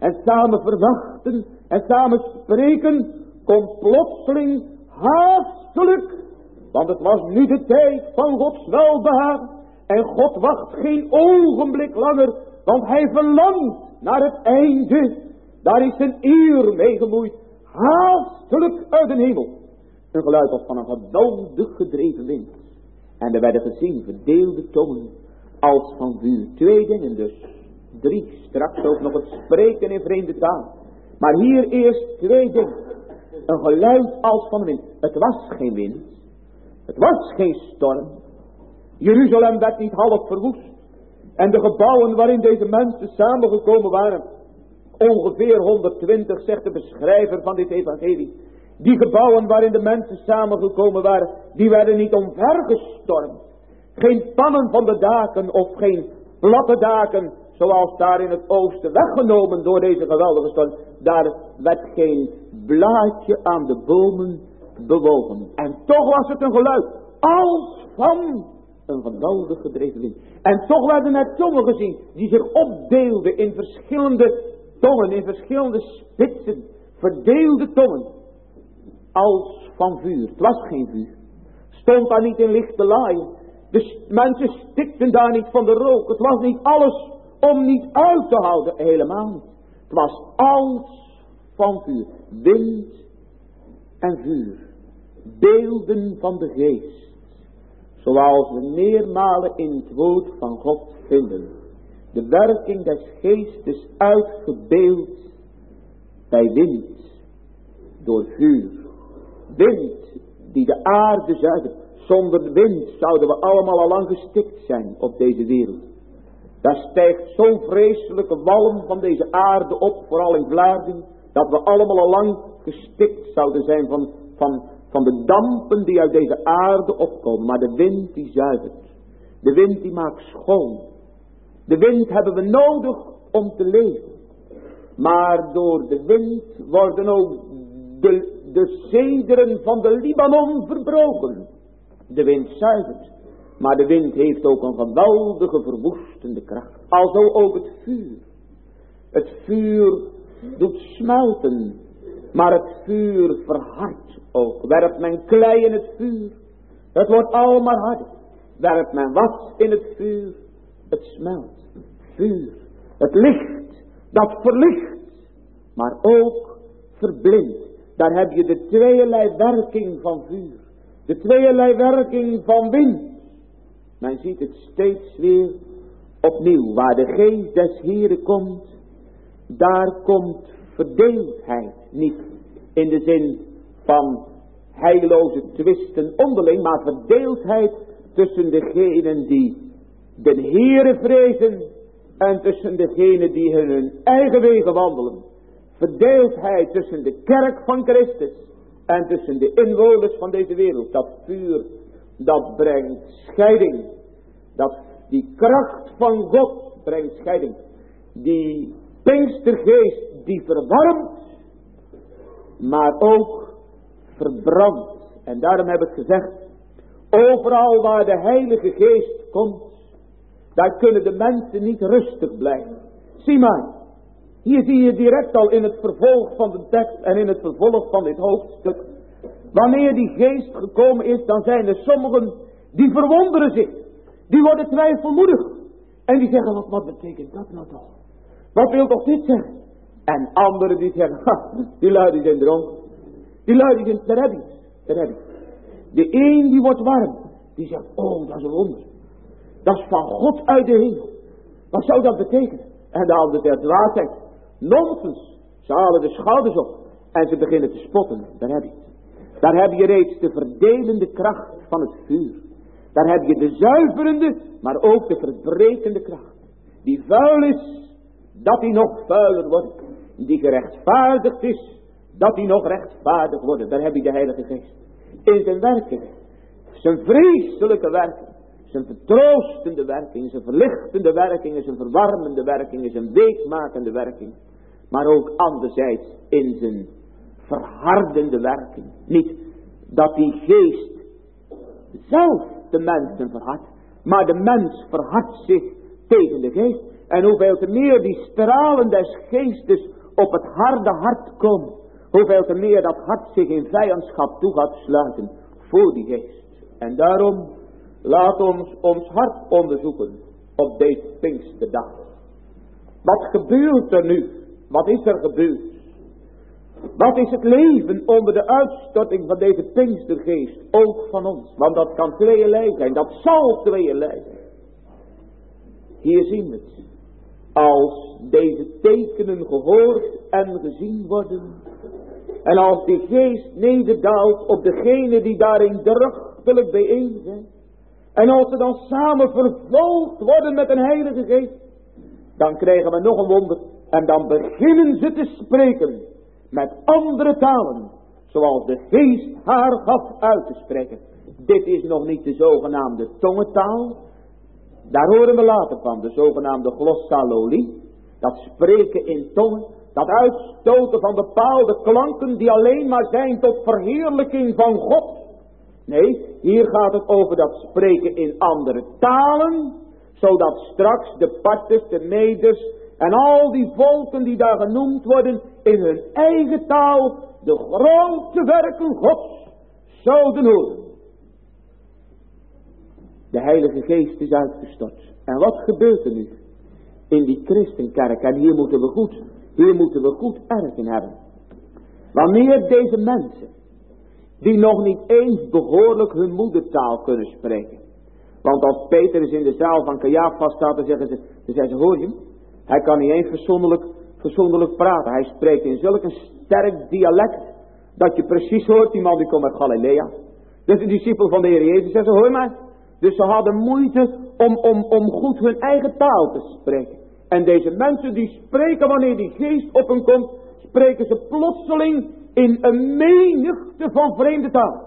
en samen verwachten en samen spreken, komt plotseling haastelijk, want het was nu de tijd van Gods welbehagen. En God wacht geen ogenblik langer, want hij verlangt naar het einde. Daar is een eer mee gemoeid, haastelijk uit de hemel. Een geluid als van een geweldig gedreven wind. En er werden gezien verdeelde tongen als van vuur. 2 dingen dus. 3, straks ook nog het spreken in vreemde taal. Maar hier eerst 2 dingen. Een geluid als van wind. Het was geen wind. Het was geen storm. Jeruzalem werd niet half verwoest. En de gebouwen waarin deze mensen samengekomen waren, ongeveer 120, zegt de beschrijver van dit evangelie. Die gebouwen waarin de mensen samengekomen waren, die werden niet omvergestormd. Geen pannen van de daken of geen platte daken, zoals daar in het oosten weggenomen door deze geweldige storm. Daar werd geen blaadje aan de bomen bewogen. En toch was het een geluid als van een geweldig gedreven wind. En toch werden er tongen gezien die zich opdeelden in verschillende tongen, in verschillende spitsen, verdeelde tongen. Als van vuur. Het was geen vuur. Stond daar niet in lichte laaien. De mensen stikten daar niet van de rook. Het was niet alles om niet uit te houden. Helemaal niet. Het was als van vuur. Wind en vuur. Beelden van de geest. Zoals we meermalen in het woord van God vinden. De werking des geestes uitgebeeld bij wind. Door vuur. Wind die de aarde zuivert. Zonder wind zouden we allemaal al lang gestikt zijn op deze wereld. Daar stijgt zo'n vreselijke walm van deze aarde op, vooral in Vlaardingen, dat we allemaal al lang gestikt zouden zijn van de dampen die uit deze aarde opkomen. Maar de wind die zuivert. De wind die maakt schoon. De wind hebben we nodig om te leven. Maar door de wind worden ook de cederen van de Libanon verbroken. De wind zuivert. Maar de wind heeft ook een geweldige verwoestende kracht. Alzo ook het vuur. Het vuur doet smelten. Maar het vuur verhardt ook. Werpt men klei in het vuur. Het wordt almaar harder. Werpt men wat in het vuur. Het smelt. Vuur. Het licht. Dat verlicht. Maar ook verblindt. Daar heb je de tweeërlei werking van vuur. De tweeërlei werking van wind. Men ziet het steeds weer opnieuw. Waar de geest des Heren komt, daar komt verdeeldheid. Niet in de zin van heilloze twisten onderling, maar verdeeldheid tussen degenen die de Heere vrezen en tussen degenen die hun eigen wegen wandelen. Verdeeldheid tussen de kerk van Christus en tussen de inwoners van deze wereld. Dat vuur, dat brengt scheiding. Die kracht van God brengt scheiding. Die Pinkstergeest die verwarmt, maar ook verbrandt. En daarom heb ik gezegd, overal waar de Heilige Geest komt, daar kunnen de mensen niet rustig blijven. Zie maar. Hier zie je direct al in het vervolg van de tekst en in het vervolg van dit hoofdstuk. Wanneer die geest gekomen is, dan zijn er sommigen die verwonderen zich. Die worden twijfelmoedig. En die zeggen, wat betekent dat nou toch? Wat wil toch dit zeggen? En anderen die zeggen, die lui die zijn dronken. Die lui die zijn terrabbies. De een die wordt warm. Die zegt, oh dat is een wonder. Dat is van God uit de hemel. Wat zou dat betekenen? En de ander zegt, dwaasheid. Nonsens. Ze halen de schouders op. En ze beginnen te spotten. Daar heb je reeds de verdelende kracht van het vuur. Daar heb je de zuiverende, maar ook de verbrekende kracht. Die vuil is, dat die nog vuiler wordt. Die gerechtvaardigd is, dat die nog rechtvaardig wordt. Daar heb je de Heilige Geest. In zijn werking. Zijn vreselijke werking. Zijn vertroostende werking. Zijn verlichtende werking. Zijn verwarmende werking. Zijn weekmakende werking. Maar ook anderzijds in zijn verhardende werking. Niet dat die geest zelf de mensen verhardt. Maar de mens verhardt zich tegen de geest. En hoeveel te meer die stralen des geestes op het harde hart komen. Hoeveel te meer dat hart zich in vijandschap toe gaat sluiten voor die geest. En daarom laat ons hart onderzoeken op deze Pinksterdag. Wat gebeurt er nu? Wat is er gebeurd? Wat is het leven onder de uitstorting van deze Pinkstergeest? Ook van ons. Want dat kan tweeërlei zijn. Dat zal tweeërlei zijn. Hier zien we het. Als deze tekenen gehoord en gezien worden. En als die geest nederdaalt op degene die daarin druchtelijk bijeen zijn. En als ze dan samen vervuld worden met een heilige geest. Dan krijgen we nog een wonder. En dan beginnen ze te spreken. Met andere talen. Zoals de geest haar gaf uit te spreken. Dit is nog niet de zogenaamde tongentaal. Daar horen we later van. De zogenaamde glossalolie. Dat spreken in tongen. Dat uitstoten van bepaalde klanken die alleen maar zijn tot verheerlijking van God. Nee, hier gaat het over dat spreken in andere talen. Zodat straks de Parters, de Meders en al die volken die daar genoemd worden in hun eigen taal de grote werken Gods zouden horen. De Heilige Geest is uitgestort. En wat gebeurt er nu in die christenkerk? En hier moeten we goed erg in hebben. Wanneer deze mensen, die nog niet eens behoorlijk hun moedertaal kunnen spreken. Want als Petrus in de zaal van Caiaphas staat, dan zeggen ze, hoor je hem? Hij kan niet eens verzonderlijk praten. Hij spreekt in zulk een sterk dialect, dat je precies hoort, die man die komt uit Galilea. Dus de discipel van de Heer Jezus zeggen, hoor maar. Dus ze hadden moeite om goed hun eigen taal te spreken. En deze mensen die spreken wanneer die geest op hen komt, spreken ze plotseling in een menigte van vreemde talen.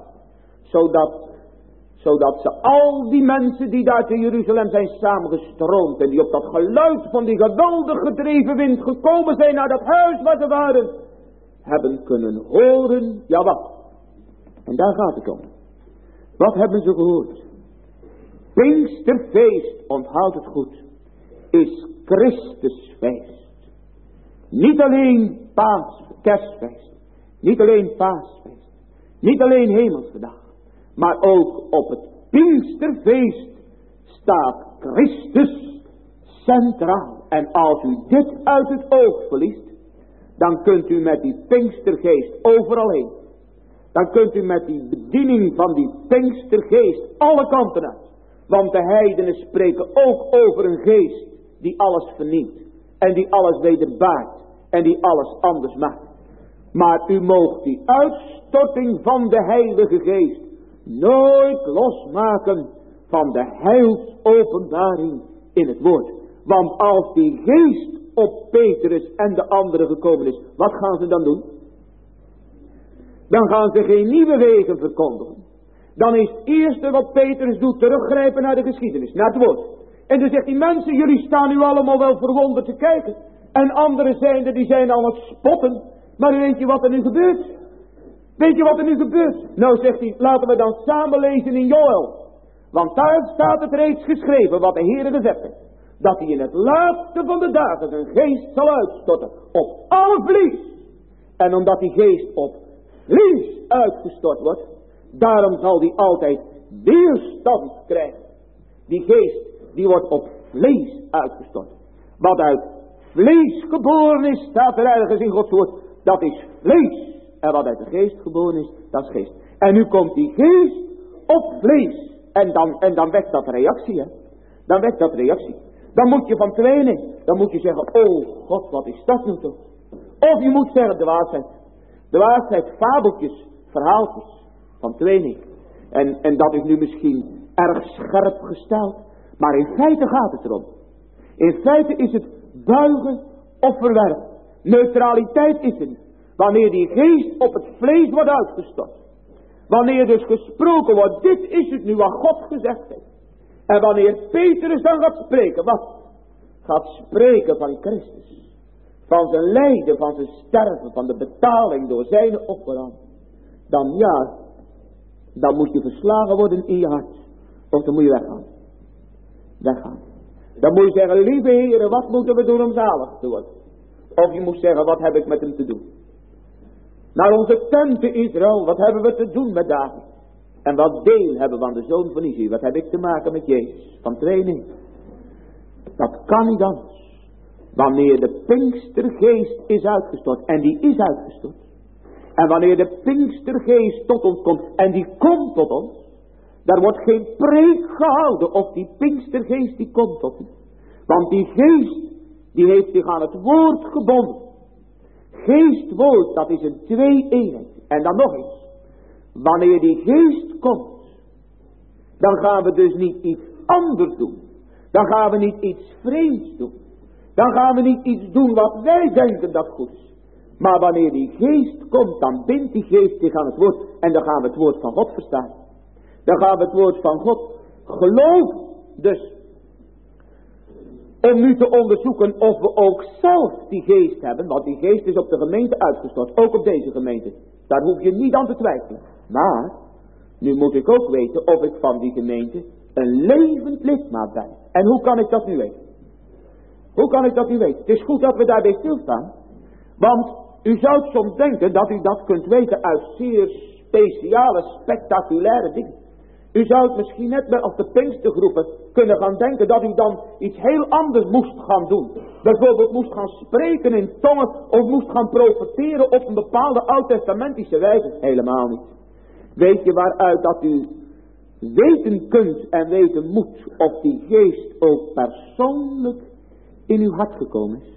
Zodat ze al die mensen die daar te Jeruzalem zijn samengestroomd en die op dat geluid van die geweldig gedreven wind gekomen zijn naar dat huis waar ze waren, hebben kunnen horen, ja wat? En daar gaat het om. Wat hebben ze gehoord? Pinksterfeest, onthoud het goed, is Christusfeest. Niet alleen kerstfeest, niet alleen paasfeest, niet alleen hemelse dag, maar ook op het Pinksterfeest staat Christus centraal. En als u dit uit het oog verliest, dan kunt u met die Pinkstergeest overal heen. Dan kunt u met die bediening van die Pinkstergeest alle kanten uit. Want de heidenen spreken ook over een geest die alles vernieuwt. En die alles wederbaart. En die alles anders maakt. Maar u moogt die uitstorting van de Heilige Geest nooit losmaken van de heilsopenbaring in het woord. Want als die geest op Petrus en de anderen gekomen is, wat gaan ze dan doen? Dan gaan ze geen nieuwe wegen verkondigen. Dan is het eerste wat Petrus doet teruggrijpen naar de geschiedenis, naar het woord. En dan zegt die mensen, jullie staan nu allemaal wel verwonderd te kijken. En anderen zijn er, die zijn aan het spotten. Maar weet je wat er nu gebeurt? Weet je wat er nu gebeurt? Nou zegt hij, laten we dan samen lezen in Joël. Want daar staat het reeds geschreven wat de Heer gezegd heeft. Dat hij in het laatste van de dagen zijn geest zal uitstorten op alle vlees. En omdat die geest op vlees uitgestort wordt, daarom zal die altijd weerstand krijgen. Die geest, die wordt op vlees uitgestort. Wat uit vlees geboren is, staat er ergens in Gods woord, dat is vlees. En wat uit de geest geboren is, dat is geest. En nu komt die geest op vlees. En dan wekt dat reactie, hè. Dan wekt dat reactie. Dan moet je van tweeën. Dan moet je zeggen, oh God, wat is dat nu toch? Of je moet zeggen de waarheid. De waarheid, fabeltjes, verhaaltjes van tweeën. En dat is nu misschien erg scherp gesteld. Maar in feite gaat het erom. In feite is het buigen of verwerpen. Neutraliteit is het. Wanneer die geest op het vlees wordt uitgestort. Wanneer dus gesproken wordt, dit is het nu wat God gezegd heeft. En wanneer Petrus dan gaat spreken, wat? Gaat spreken van Christus. Van zijn lijden, van zijn sterven, van de betaling door zijn offer. Dan ja, dan moet je verslagen worden in je hart. Of dan moet je weggaan. Weggaan. Dan moet je zeggen, lieve Heere, wat moeten we doen om zalig te worden? Of je moet zeggen, wat heb ik met hem te doen? Naar onze tenten Israël, wat hebben we te doen met David? En wat deel hebben we aan de zoon van Isaïe? Wat heb ik te maken met Jezus? Van twee nee. Dat kan niet anders. Wanneer de Pinkstergeest is uitgestort. En die is uitgestort. En wanneer de Pinkstergeest tot ons komt. En die komt tot ons. Daar wordt geen preek gehouden. Of die Pinkstergeest die komt tot ons. Want die geest die heeft zich aan het woord gebonden. Geest, woord, dat is een twee-eenheid. En dan nog eens. Wanneer die geest komt. Dan gaan we dus niet iets anders doen. Dan gaan we niet iets vreemds doen. Dan gaan we niet iets doen wat wij denken dat goed is. Maar wanneer die geest komt, dan bindt die geest zich aan het woord. En dan gaan we het woord van God verstaan. Dan gaan we het woord van God geloven. Dus, om nu te onderzoeken of we ook zelf die geest hebben. Want die geest is op de gemeente uitgestort. Ook op deze gemeente. Daar hoef je niet aan te twijfelen. Maar, nu moet ik ook weten of ik van die gemeente een levend lidmaat ben. En hoe kan ik dat nu weten? Hoe kan ik dat nu weten? Het is goed dat we daarbij stilstaan. Want u zou soms denken dat u dat kunt weten uit zeer speciale, spectaculaire dingen. U zou het misschien net als de Pinkstergroepen kunnen gaan denken dat u dan iets heel anders moest gaan doen. Bijvoorbeeld moest gaan spreken in tongen of moest gaan profeteren op een bepaalde oud-testamentische wijze. Helemaal niet. Weet je waaruit dat u weten kunt en weten moet of die geest ook persoonlijk in uw hart gekomen is?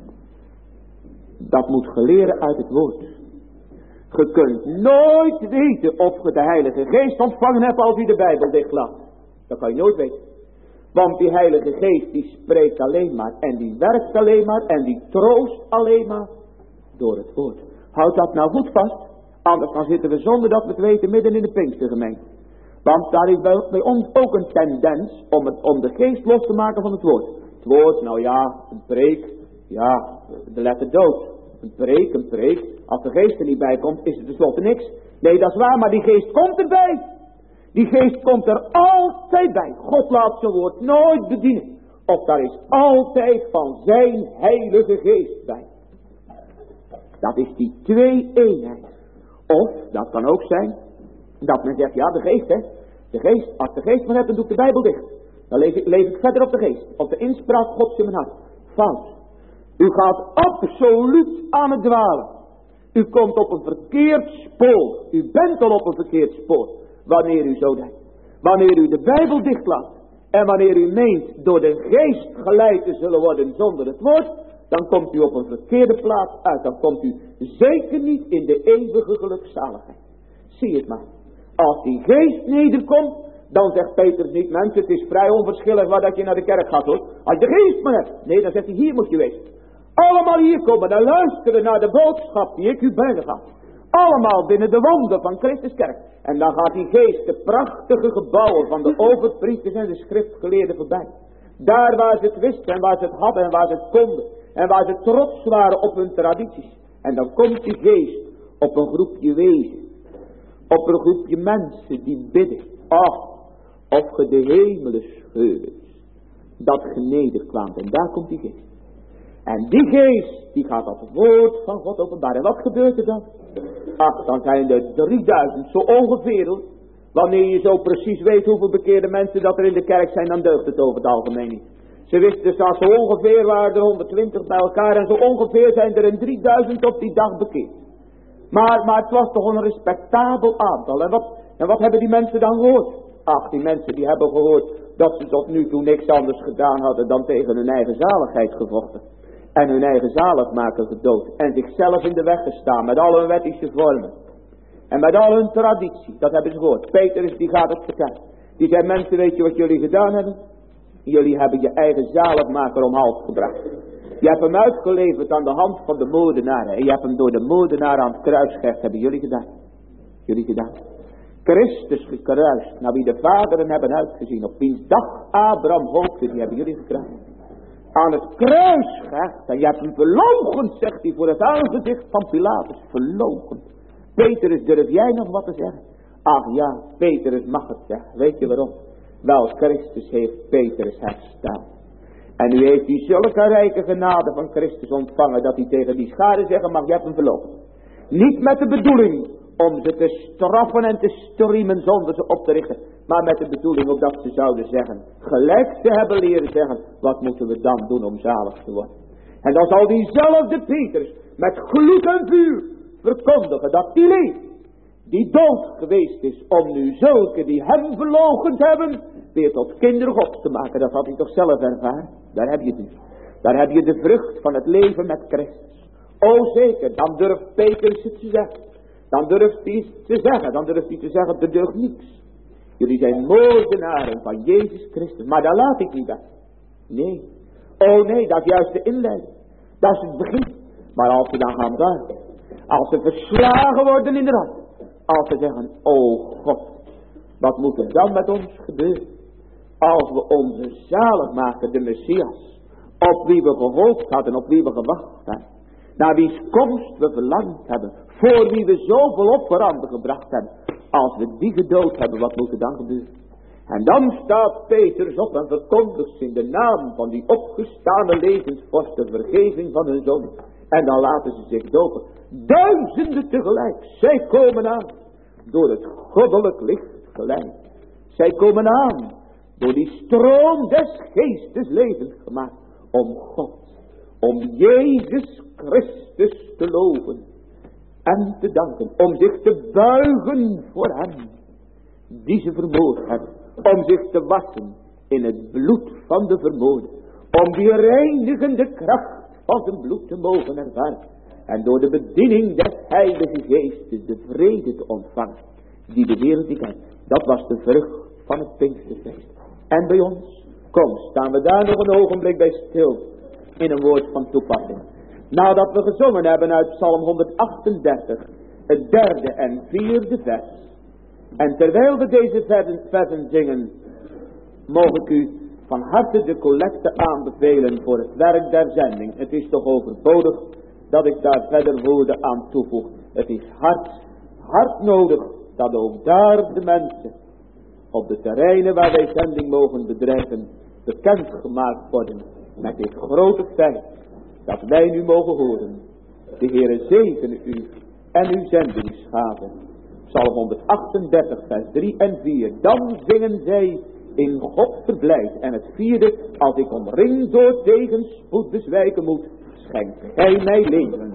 Dat moet geleren uit het woord. Je kunt nooit weten of je de Heilige Geest ontvangen hebt als u de Bijbel dichtlaat. Dat kan je nooit weten. Want die Heilige Geest die spreekt alleen maar en die werkt alleen maar en die troost alleen maar door het woord. Houd dat nou goed vast. Anders dan zitten we zonder dat we het weten midden in de Pinkstergemeente. Want daar is bij ons ook een tendens om de geest los te maken van het woord. Het woord, nou ja, een preek, ja, de letter dood. Een preek. Als de geest er niet bij komt, is het tenslotte niks. Nee, dat is waar, maar die geest komt erbij. Die geest komt er altijd bij. God laat zijn woord nooit bedienen. Of daar is altijd van zijn heilige geest bij. Dat is die twee-eenheid. Of, dat kan ook zijn, dat men zegt, ja, de geest, hè. De geest, als de geest van hebt, dan doe ik de Bijbel dicht. Dan leef ik verder op de geest. Op de inspraak Gods in mijn hart. Fout. U gaat absoluut aan het dwalen. U komt op een verkeerd spoor. U bent al op een verkeerd spoor. Wanneer u zo denkt. Wanneer u de Bijbel dichtlaat. En wanneer u meent door de geest geleid te zullen worden zonder het woord. Dan komt u op een verkeerde plaats uit. Dan komt u zeker niet in de eeuwige gelukzaligheid. Zie het maar. Als die geest nederkomt. Dan zegt Peter niet, mensen, het is vrij onverschillig waar dat je naar de kerk gaat, hoor. Als je de geest maar hebt. Nee, dan zegt hij, hier moet je wezen. Allemaal hier komen en luisteren naar de boodschap die ik u bijdraag. Allemaal binnen de wanden van Christus kerk. En dan gaat die geest de prachtige gebouwen van de overpriesters en de schriftgeleerden voorbij. Daar waar ze het wisten en waar ze het hadden en waar ze het konden. En waar ze trots waren op hun tradities. En dan komt die geest op een groepje wezen. Op een groepje mensen die bidden. Ach, of je de hemelen scheurt. Dat genedig kwam. En daar komt die geest. En die geest, die gaat het woord van God openbaren. En wat gebeurt er dan? Ach, dan zijn er 3000, zo ongeveer. Wanneer je zo precies weet hoeveel bekeerde mensen dat er in de kerk zijn, dan deugt het over het algemeen niet. Ze wisten zelfs zo ongeveer waren er 120 bij elkaar. En zo ongeveer zijn er in 3000 op die dag bekeerd. Maar het was toch een respectabel aantal. En wat hebben die mensen dan gehoord? Ach, die mensen die hebben gehoord dat ze tot nu toe niks anders gedaan hadden dan tegen hun eigen zaligheid gevochten. En hun eigen zaligmaker gedood. En zichzelf in de weg gestaan met al hun wettische vormen. En met al hun traditie. Dat hebben ze gehoord. Petrus die gaat het vertellen. Die zei, mensen, weet je wat jullie gedaan hebben? Jullie hebben je eigen zaligmaker om hals gebracht. Je hebt hem uitgeleverd aan de hand van de moordenaar. En je hebt hem door de moordenaar aan het kruis gehecht. Hebben jullie gedaan. Jullie gedaan. Christus gekruist. Naar wie de vaderen hebben uitgezien. Op wiens dag Abraham hoopte. Die hebben jullie gekruist. Aan het kruis gehecht. En je hebt hem verloochend, zegt hij, voor het aangezicht van Pilatus. Verloochend. Petrus, durf jij nog wat te zeggen? Ach ja, Petrus mag het zeggen. Weet je waarom? Wel, Christus heeft Petrus herstaan. En nu heeft hij zulke rijke genade van Christus ontvangen, dat hij tegen die schade zeggen mag, je hebt hem verloochend. Niet met de bedoeling om ze te straffen en te striemen zonder ze op te richten, maar met de bedoeling opdat ze zouden zeggen, gelijk ze hebben leren zeggen, wat moeten we dan doen om zalig te worden. En dan zal diezelfde Petrus met gloed en vuur verkondigen dat die leeft, die dood geweest is, om nu zulke die hem verloochend hebben, weer tot kinderen Gods te maken. Dat had hij toch zelf ervaren. Daar heb je het. Daar heb je de vrucht van het leven met Christus. O zeker, dan durft Petrus het te zeggen. Dan durft hij te zeggen. Dan durft hij te zeggen, er deugt niets. Jullie zijn moordenaren van Jezus Christus. Maar daar laat ik niet bij. Nee. Oh nee, dat is juist de inleiding. Dat is het begin. Maar als ze dan gaan buigen. Als ze verslagen worden in de hand. Als ze zeggen, oh God, wat moet er dan met ons gebeuren? Als we onze zaligmaker, de Messias, op wie we gehoopt hadden, op wie we gewacht hadden, naar wiens komst we verlangd hebben, voor wie we zoveel offeranden gebracht hebben, als we die gedood hebben, wat moet er dan gebeuren? En dan staat Petrus op en verkondigt in de naam van die opgestane levensvorst de vergeving van hun zonden. En dan laten ze zich dopen. Duizenden tegelijk. Zij komen aan. Door het goddelijk licht geleid. Zij komen aan. Door die stroom des geestes levend gemaakt. Om God. Om Jezus Christus te loven. En te danken. Om zich te buigen voor hem. Die ze vermoord hebben. Om zich te wassen in het bloed van de vermoorden. Om die reinigende kracht van zijn bloed te mogen ervaren. En door de bediening des Heilige Geestes de vrede te ontvangen. Die de wereld niet kent. Dat was de vrucht van het Pinksterfeest. En bij ons, kom, staan we daar nog een ogenblik bij stil. In een woord van toepassing. Nadat we gezongen hebben uit Psalm 138. Het 3e en 4e vers. En terwijl we deze versen zingen, mogen ik u van harte de collecte aanbevelen voor het werk der zending. Het is toch overbodig dat ik daar verder woorden aan toevoeg. Het is hard nodig dat ook daar de mensen op de terreinen waar wij zending mogen bedrijven bekendgemaakt worden met dit grote feit dat wij nu mogen horen. De Heere zegene u en uw zendingsgave. Psalm 138 vers 3 en 4. Dan zingen zij in God verblijd. En het 4e, als ik omringd door tegenspoed bezwijken moet, schenk gij mij leven.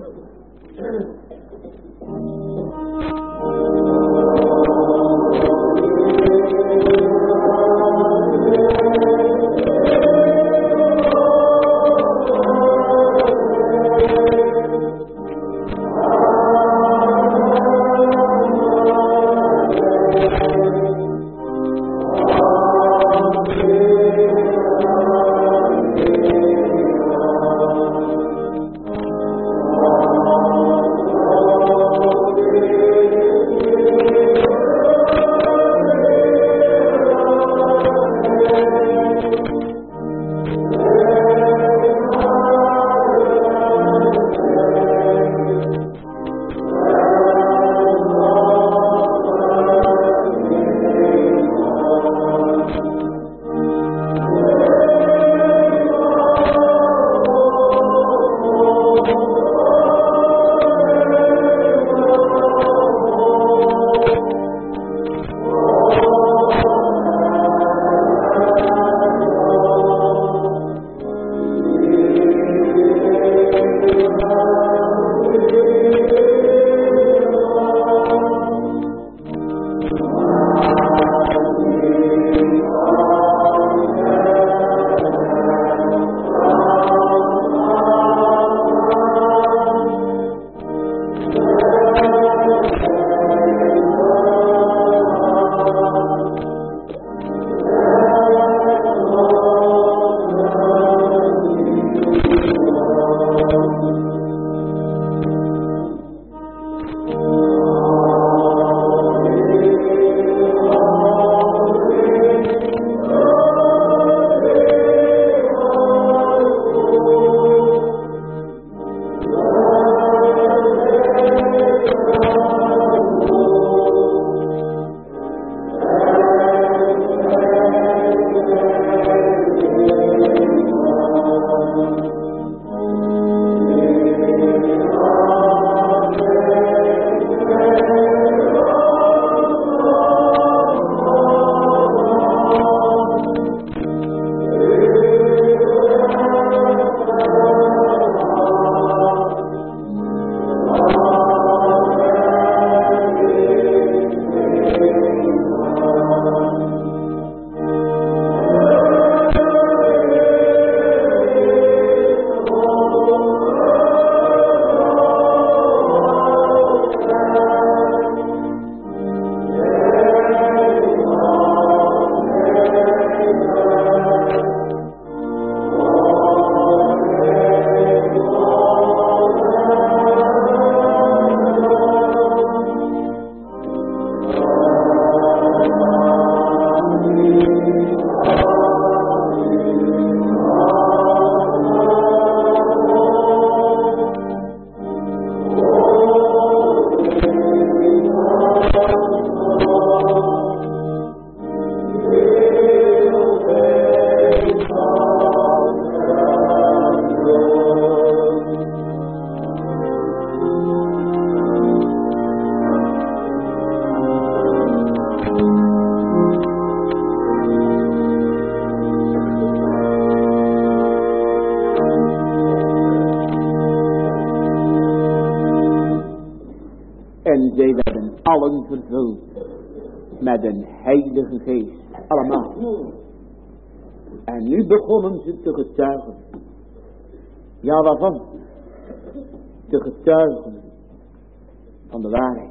En zij werden allen vervuld met een heilige geest. Allemaal. En nu begonnen ze te getuigen. Ja, waarvan? Te getuigen van de waarheid.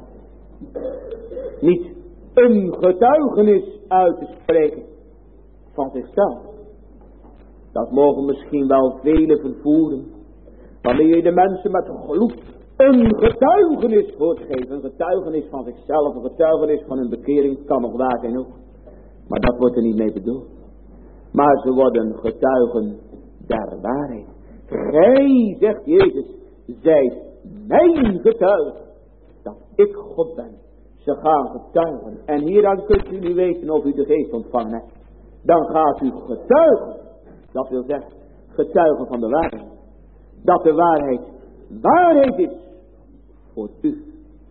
Niet een getuigenis uit te spreken van zichzelf. Dat mogen misschien wel velen vervoeren. Wanneer je de mensen met geloof een getuigenis voortgeeft. Een getuigenis van zichzelf. Een getuigenis van hun bekering. Kan nog waar zijn ook. Maar dat wordt er niet mee bedoeld. Maar ze worden getuigen der waarheid. Gij, zegt Jezus, zijt mijn getuige dat ik God ben. Ze gaan getuigen. En hieraan kunt u nu weten of u de geest ontvangen hebt. Dan gaat u getuigen. Dat wil zeggen, getuigen van de waarheid. Dat de waarheid is voor u.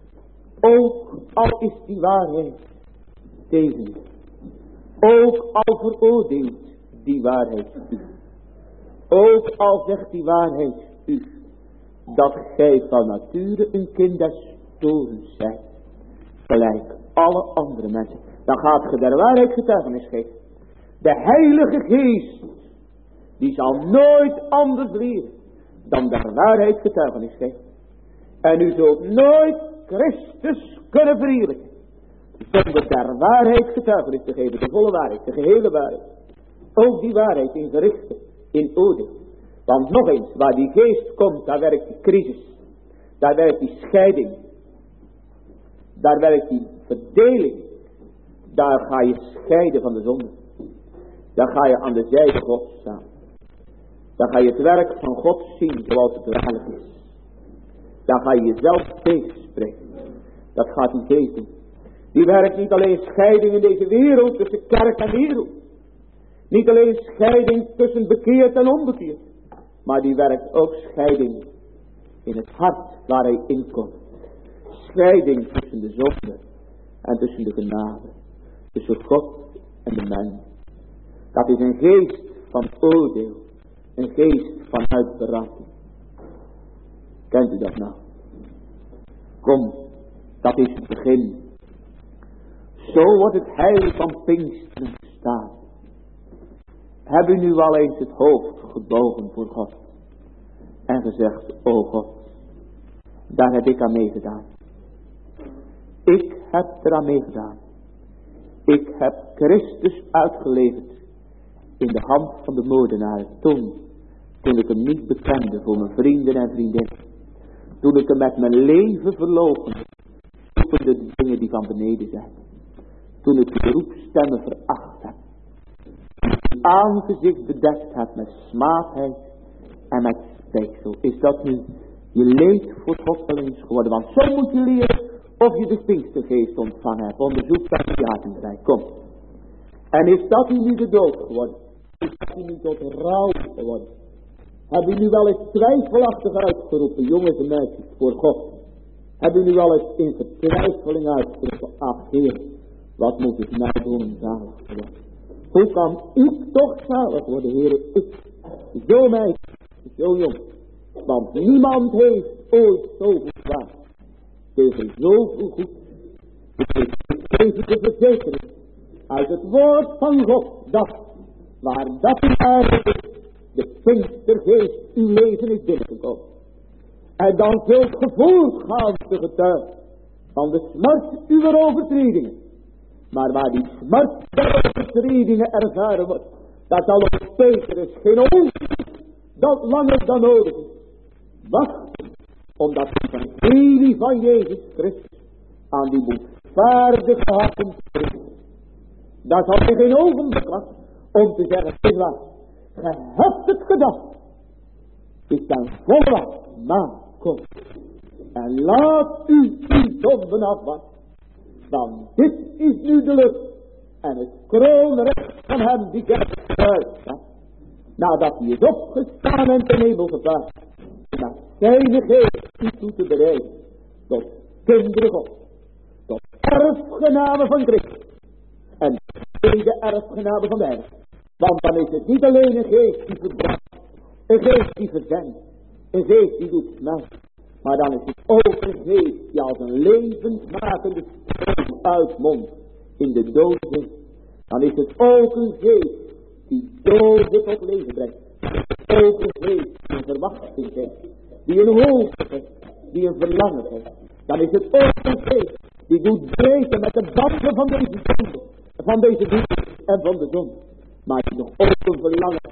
Ook al is die waarheid tegen u. Ook al veroordeelt die waarheid u. Ook al zegt die waarheid u. Dat gij van nature een kind des torens zijt. Gelijk alle andere mensen. Dan gaat ge der waarheid getuigenis geven. De Heilige Geest. Die zal nooit anders leren. Dan der waarheid getuigenis geven. En u zult nooit Christus kunnen verheerlijken. Zonder der waarheid getuigenis te geven. De volle waarheid. De gehele waarheid. Ook die waarheid in gerichten. In oordeel. Want nog eens. Waar die geest komt. Daar werkt die crisis. Daar werkt die scheiding. Daar werkt die verdeling. Daar ga je scheiden van de zonde. Daar ga je aan de zijde Gods staan. Dan ga je het werk van God zien zoals het waarlijk is. Dan ga je jezelf tegenspreken. Dat gaat die geest doen. Die werkt niet alleen scheiding in deze wereld tussen kerk en wereld. Niet alleen scheiding tussen bekeerd en onbekeerd. Maar die werkt ook scheiding in het hart waar hij inkomt. Scheiding tussen de zonde en tussen de genade. Tussen God en de mens. Dat is een geest van oordeel. Een geest van uitberating. Kent u dat nou? Kom, dat is het begin. Zo wordt het heil van Pinksteren gestaan. Heb u nu al eens het hoofd gebogen voor God. En gezegd, o God, daar heb ik aan meegedaan. Ik heb eraan meegedaan. Ik heb Christus uitgeleverd in de hand van de moordenaar. Toen ik hem niet bekende voor mijn vrienden en vriendinnen. Toen ik hem met mijn leven verloochende. Over de dingen die van beneden zijn. Toen ik de roepstemmen veracht heb. Mijn aangezicht bedekt heb met smaadheid en met speeksel. Is dat nu je leed voor God wel eens geworden? Want zo moet je leren of je de Pinkstergeest ontvangen hebt. Onderzoek dat je harten zijn. Kom. En is dat nu de dood geworden? Is dat nu tot rouw geworden? Heb je nu wel eens twijfelachtig uitgeroepen, jongens en meisjes, voor God? Heb je nu wel eens in vertwijfeling uitgeroepen, ach Heer, wat moet ik nou doen om zalig te worden? Hoe kan ik toch zalig worden, Heer? Ik, zo meisje, zo jong. Want niemand heeft ooit zoveel kwaad tegen zoveel goed. Ik even te verzekeren uit het woord van God dat waar dat in aarde is, de Pinkstergeest uw leven is binnengekomen. En dan zult ge voortgaan te getuigen van de smart uw overtredingen. Maar waar die smart der overtredingen ervaren wordt, dat zal op Petrus geen ogenblik dat langer dan nodig is. Wacht, omdat het evangelie van Jezus Christus aan die boetvaardige harten spreekt. Daar zal je geen ogenblik wachten om te zeggen, is waar, ge hebt het gedacht. Ik ben volwacht, maar kom. En laat u uw zonden afwassen. Want dit is nu de lucht en het kroonrecht van hem die kerk uitstaat. Nadat hij is opgestaan en ten hemel gevaard. Met zijn geest u toe te bereiden. Tot kinderen God. Tot erfgenamen van Christus. En de erfgenamen van de heilige. Want dan is het niet alleen een geest die verbrandt. Een geest die verzendt. Een geest die doet smelt. Maar dan is het ook een geest die als een levensmakende stroom uitmondt in de doden, dan is het ook een geest die doden tot leven brengt. Ook een geest die een verwachting heeft, die een hoop heeft, die een verlangen heeft. Dan is het ook een geest die doet breken met de banden van deze zonde, van deze wereld en van de zon. Maar die nog ook een verlangen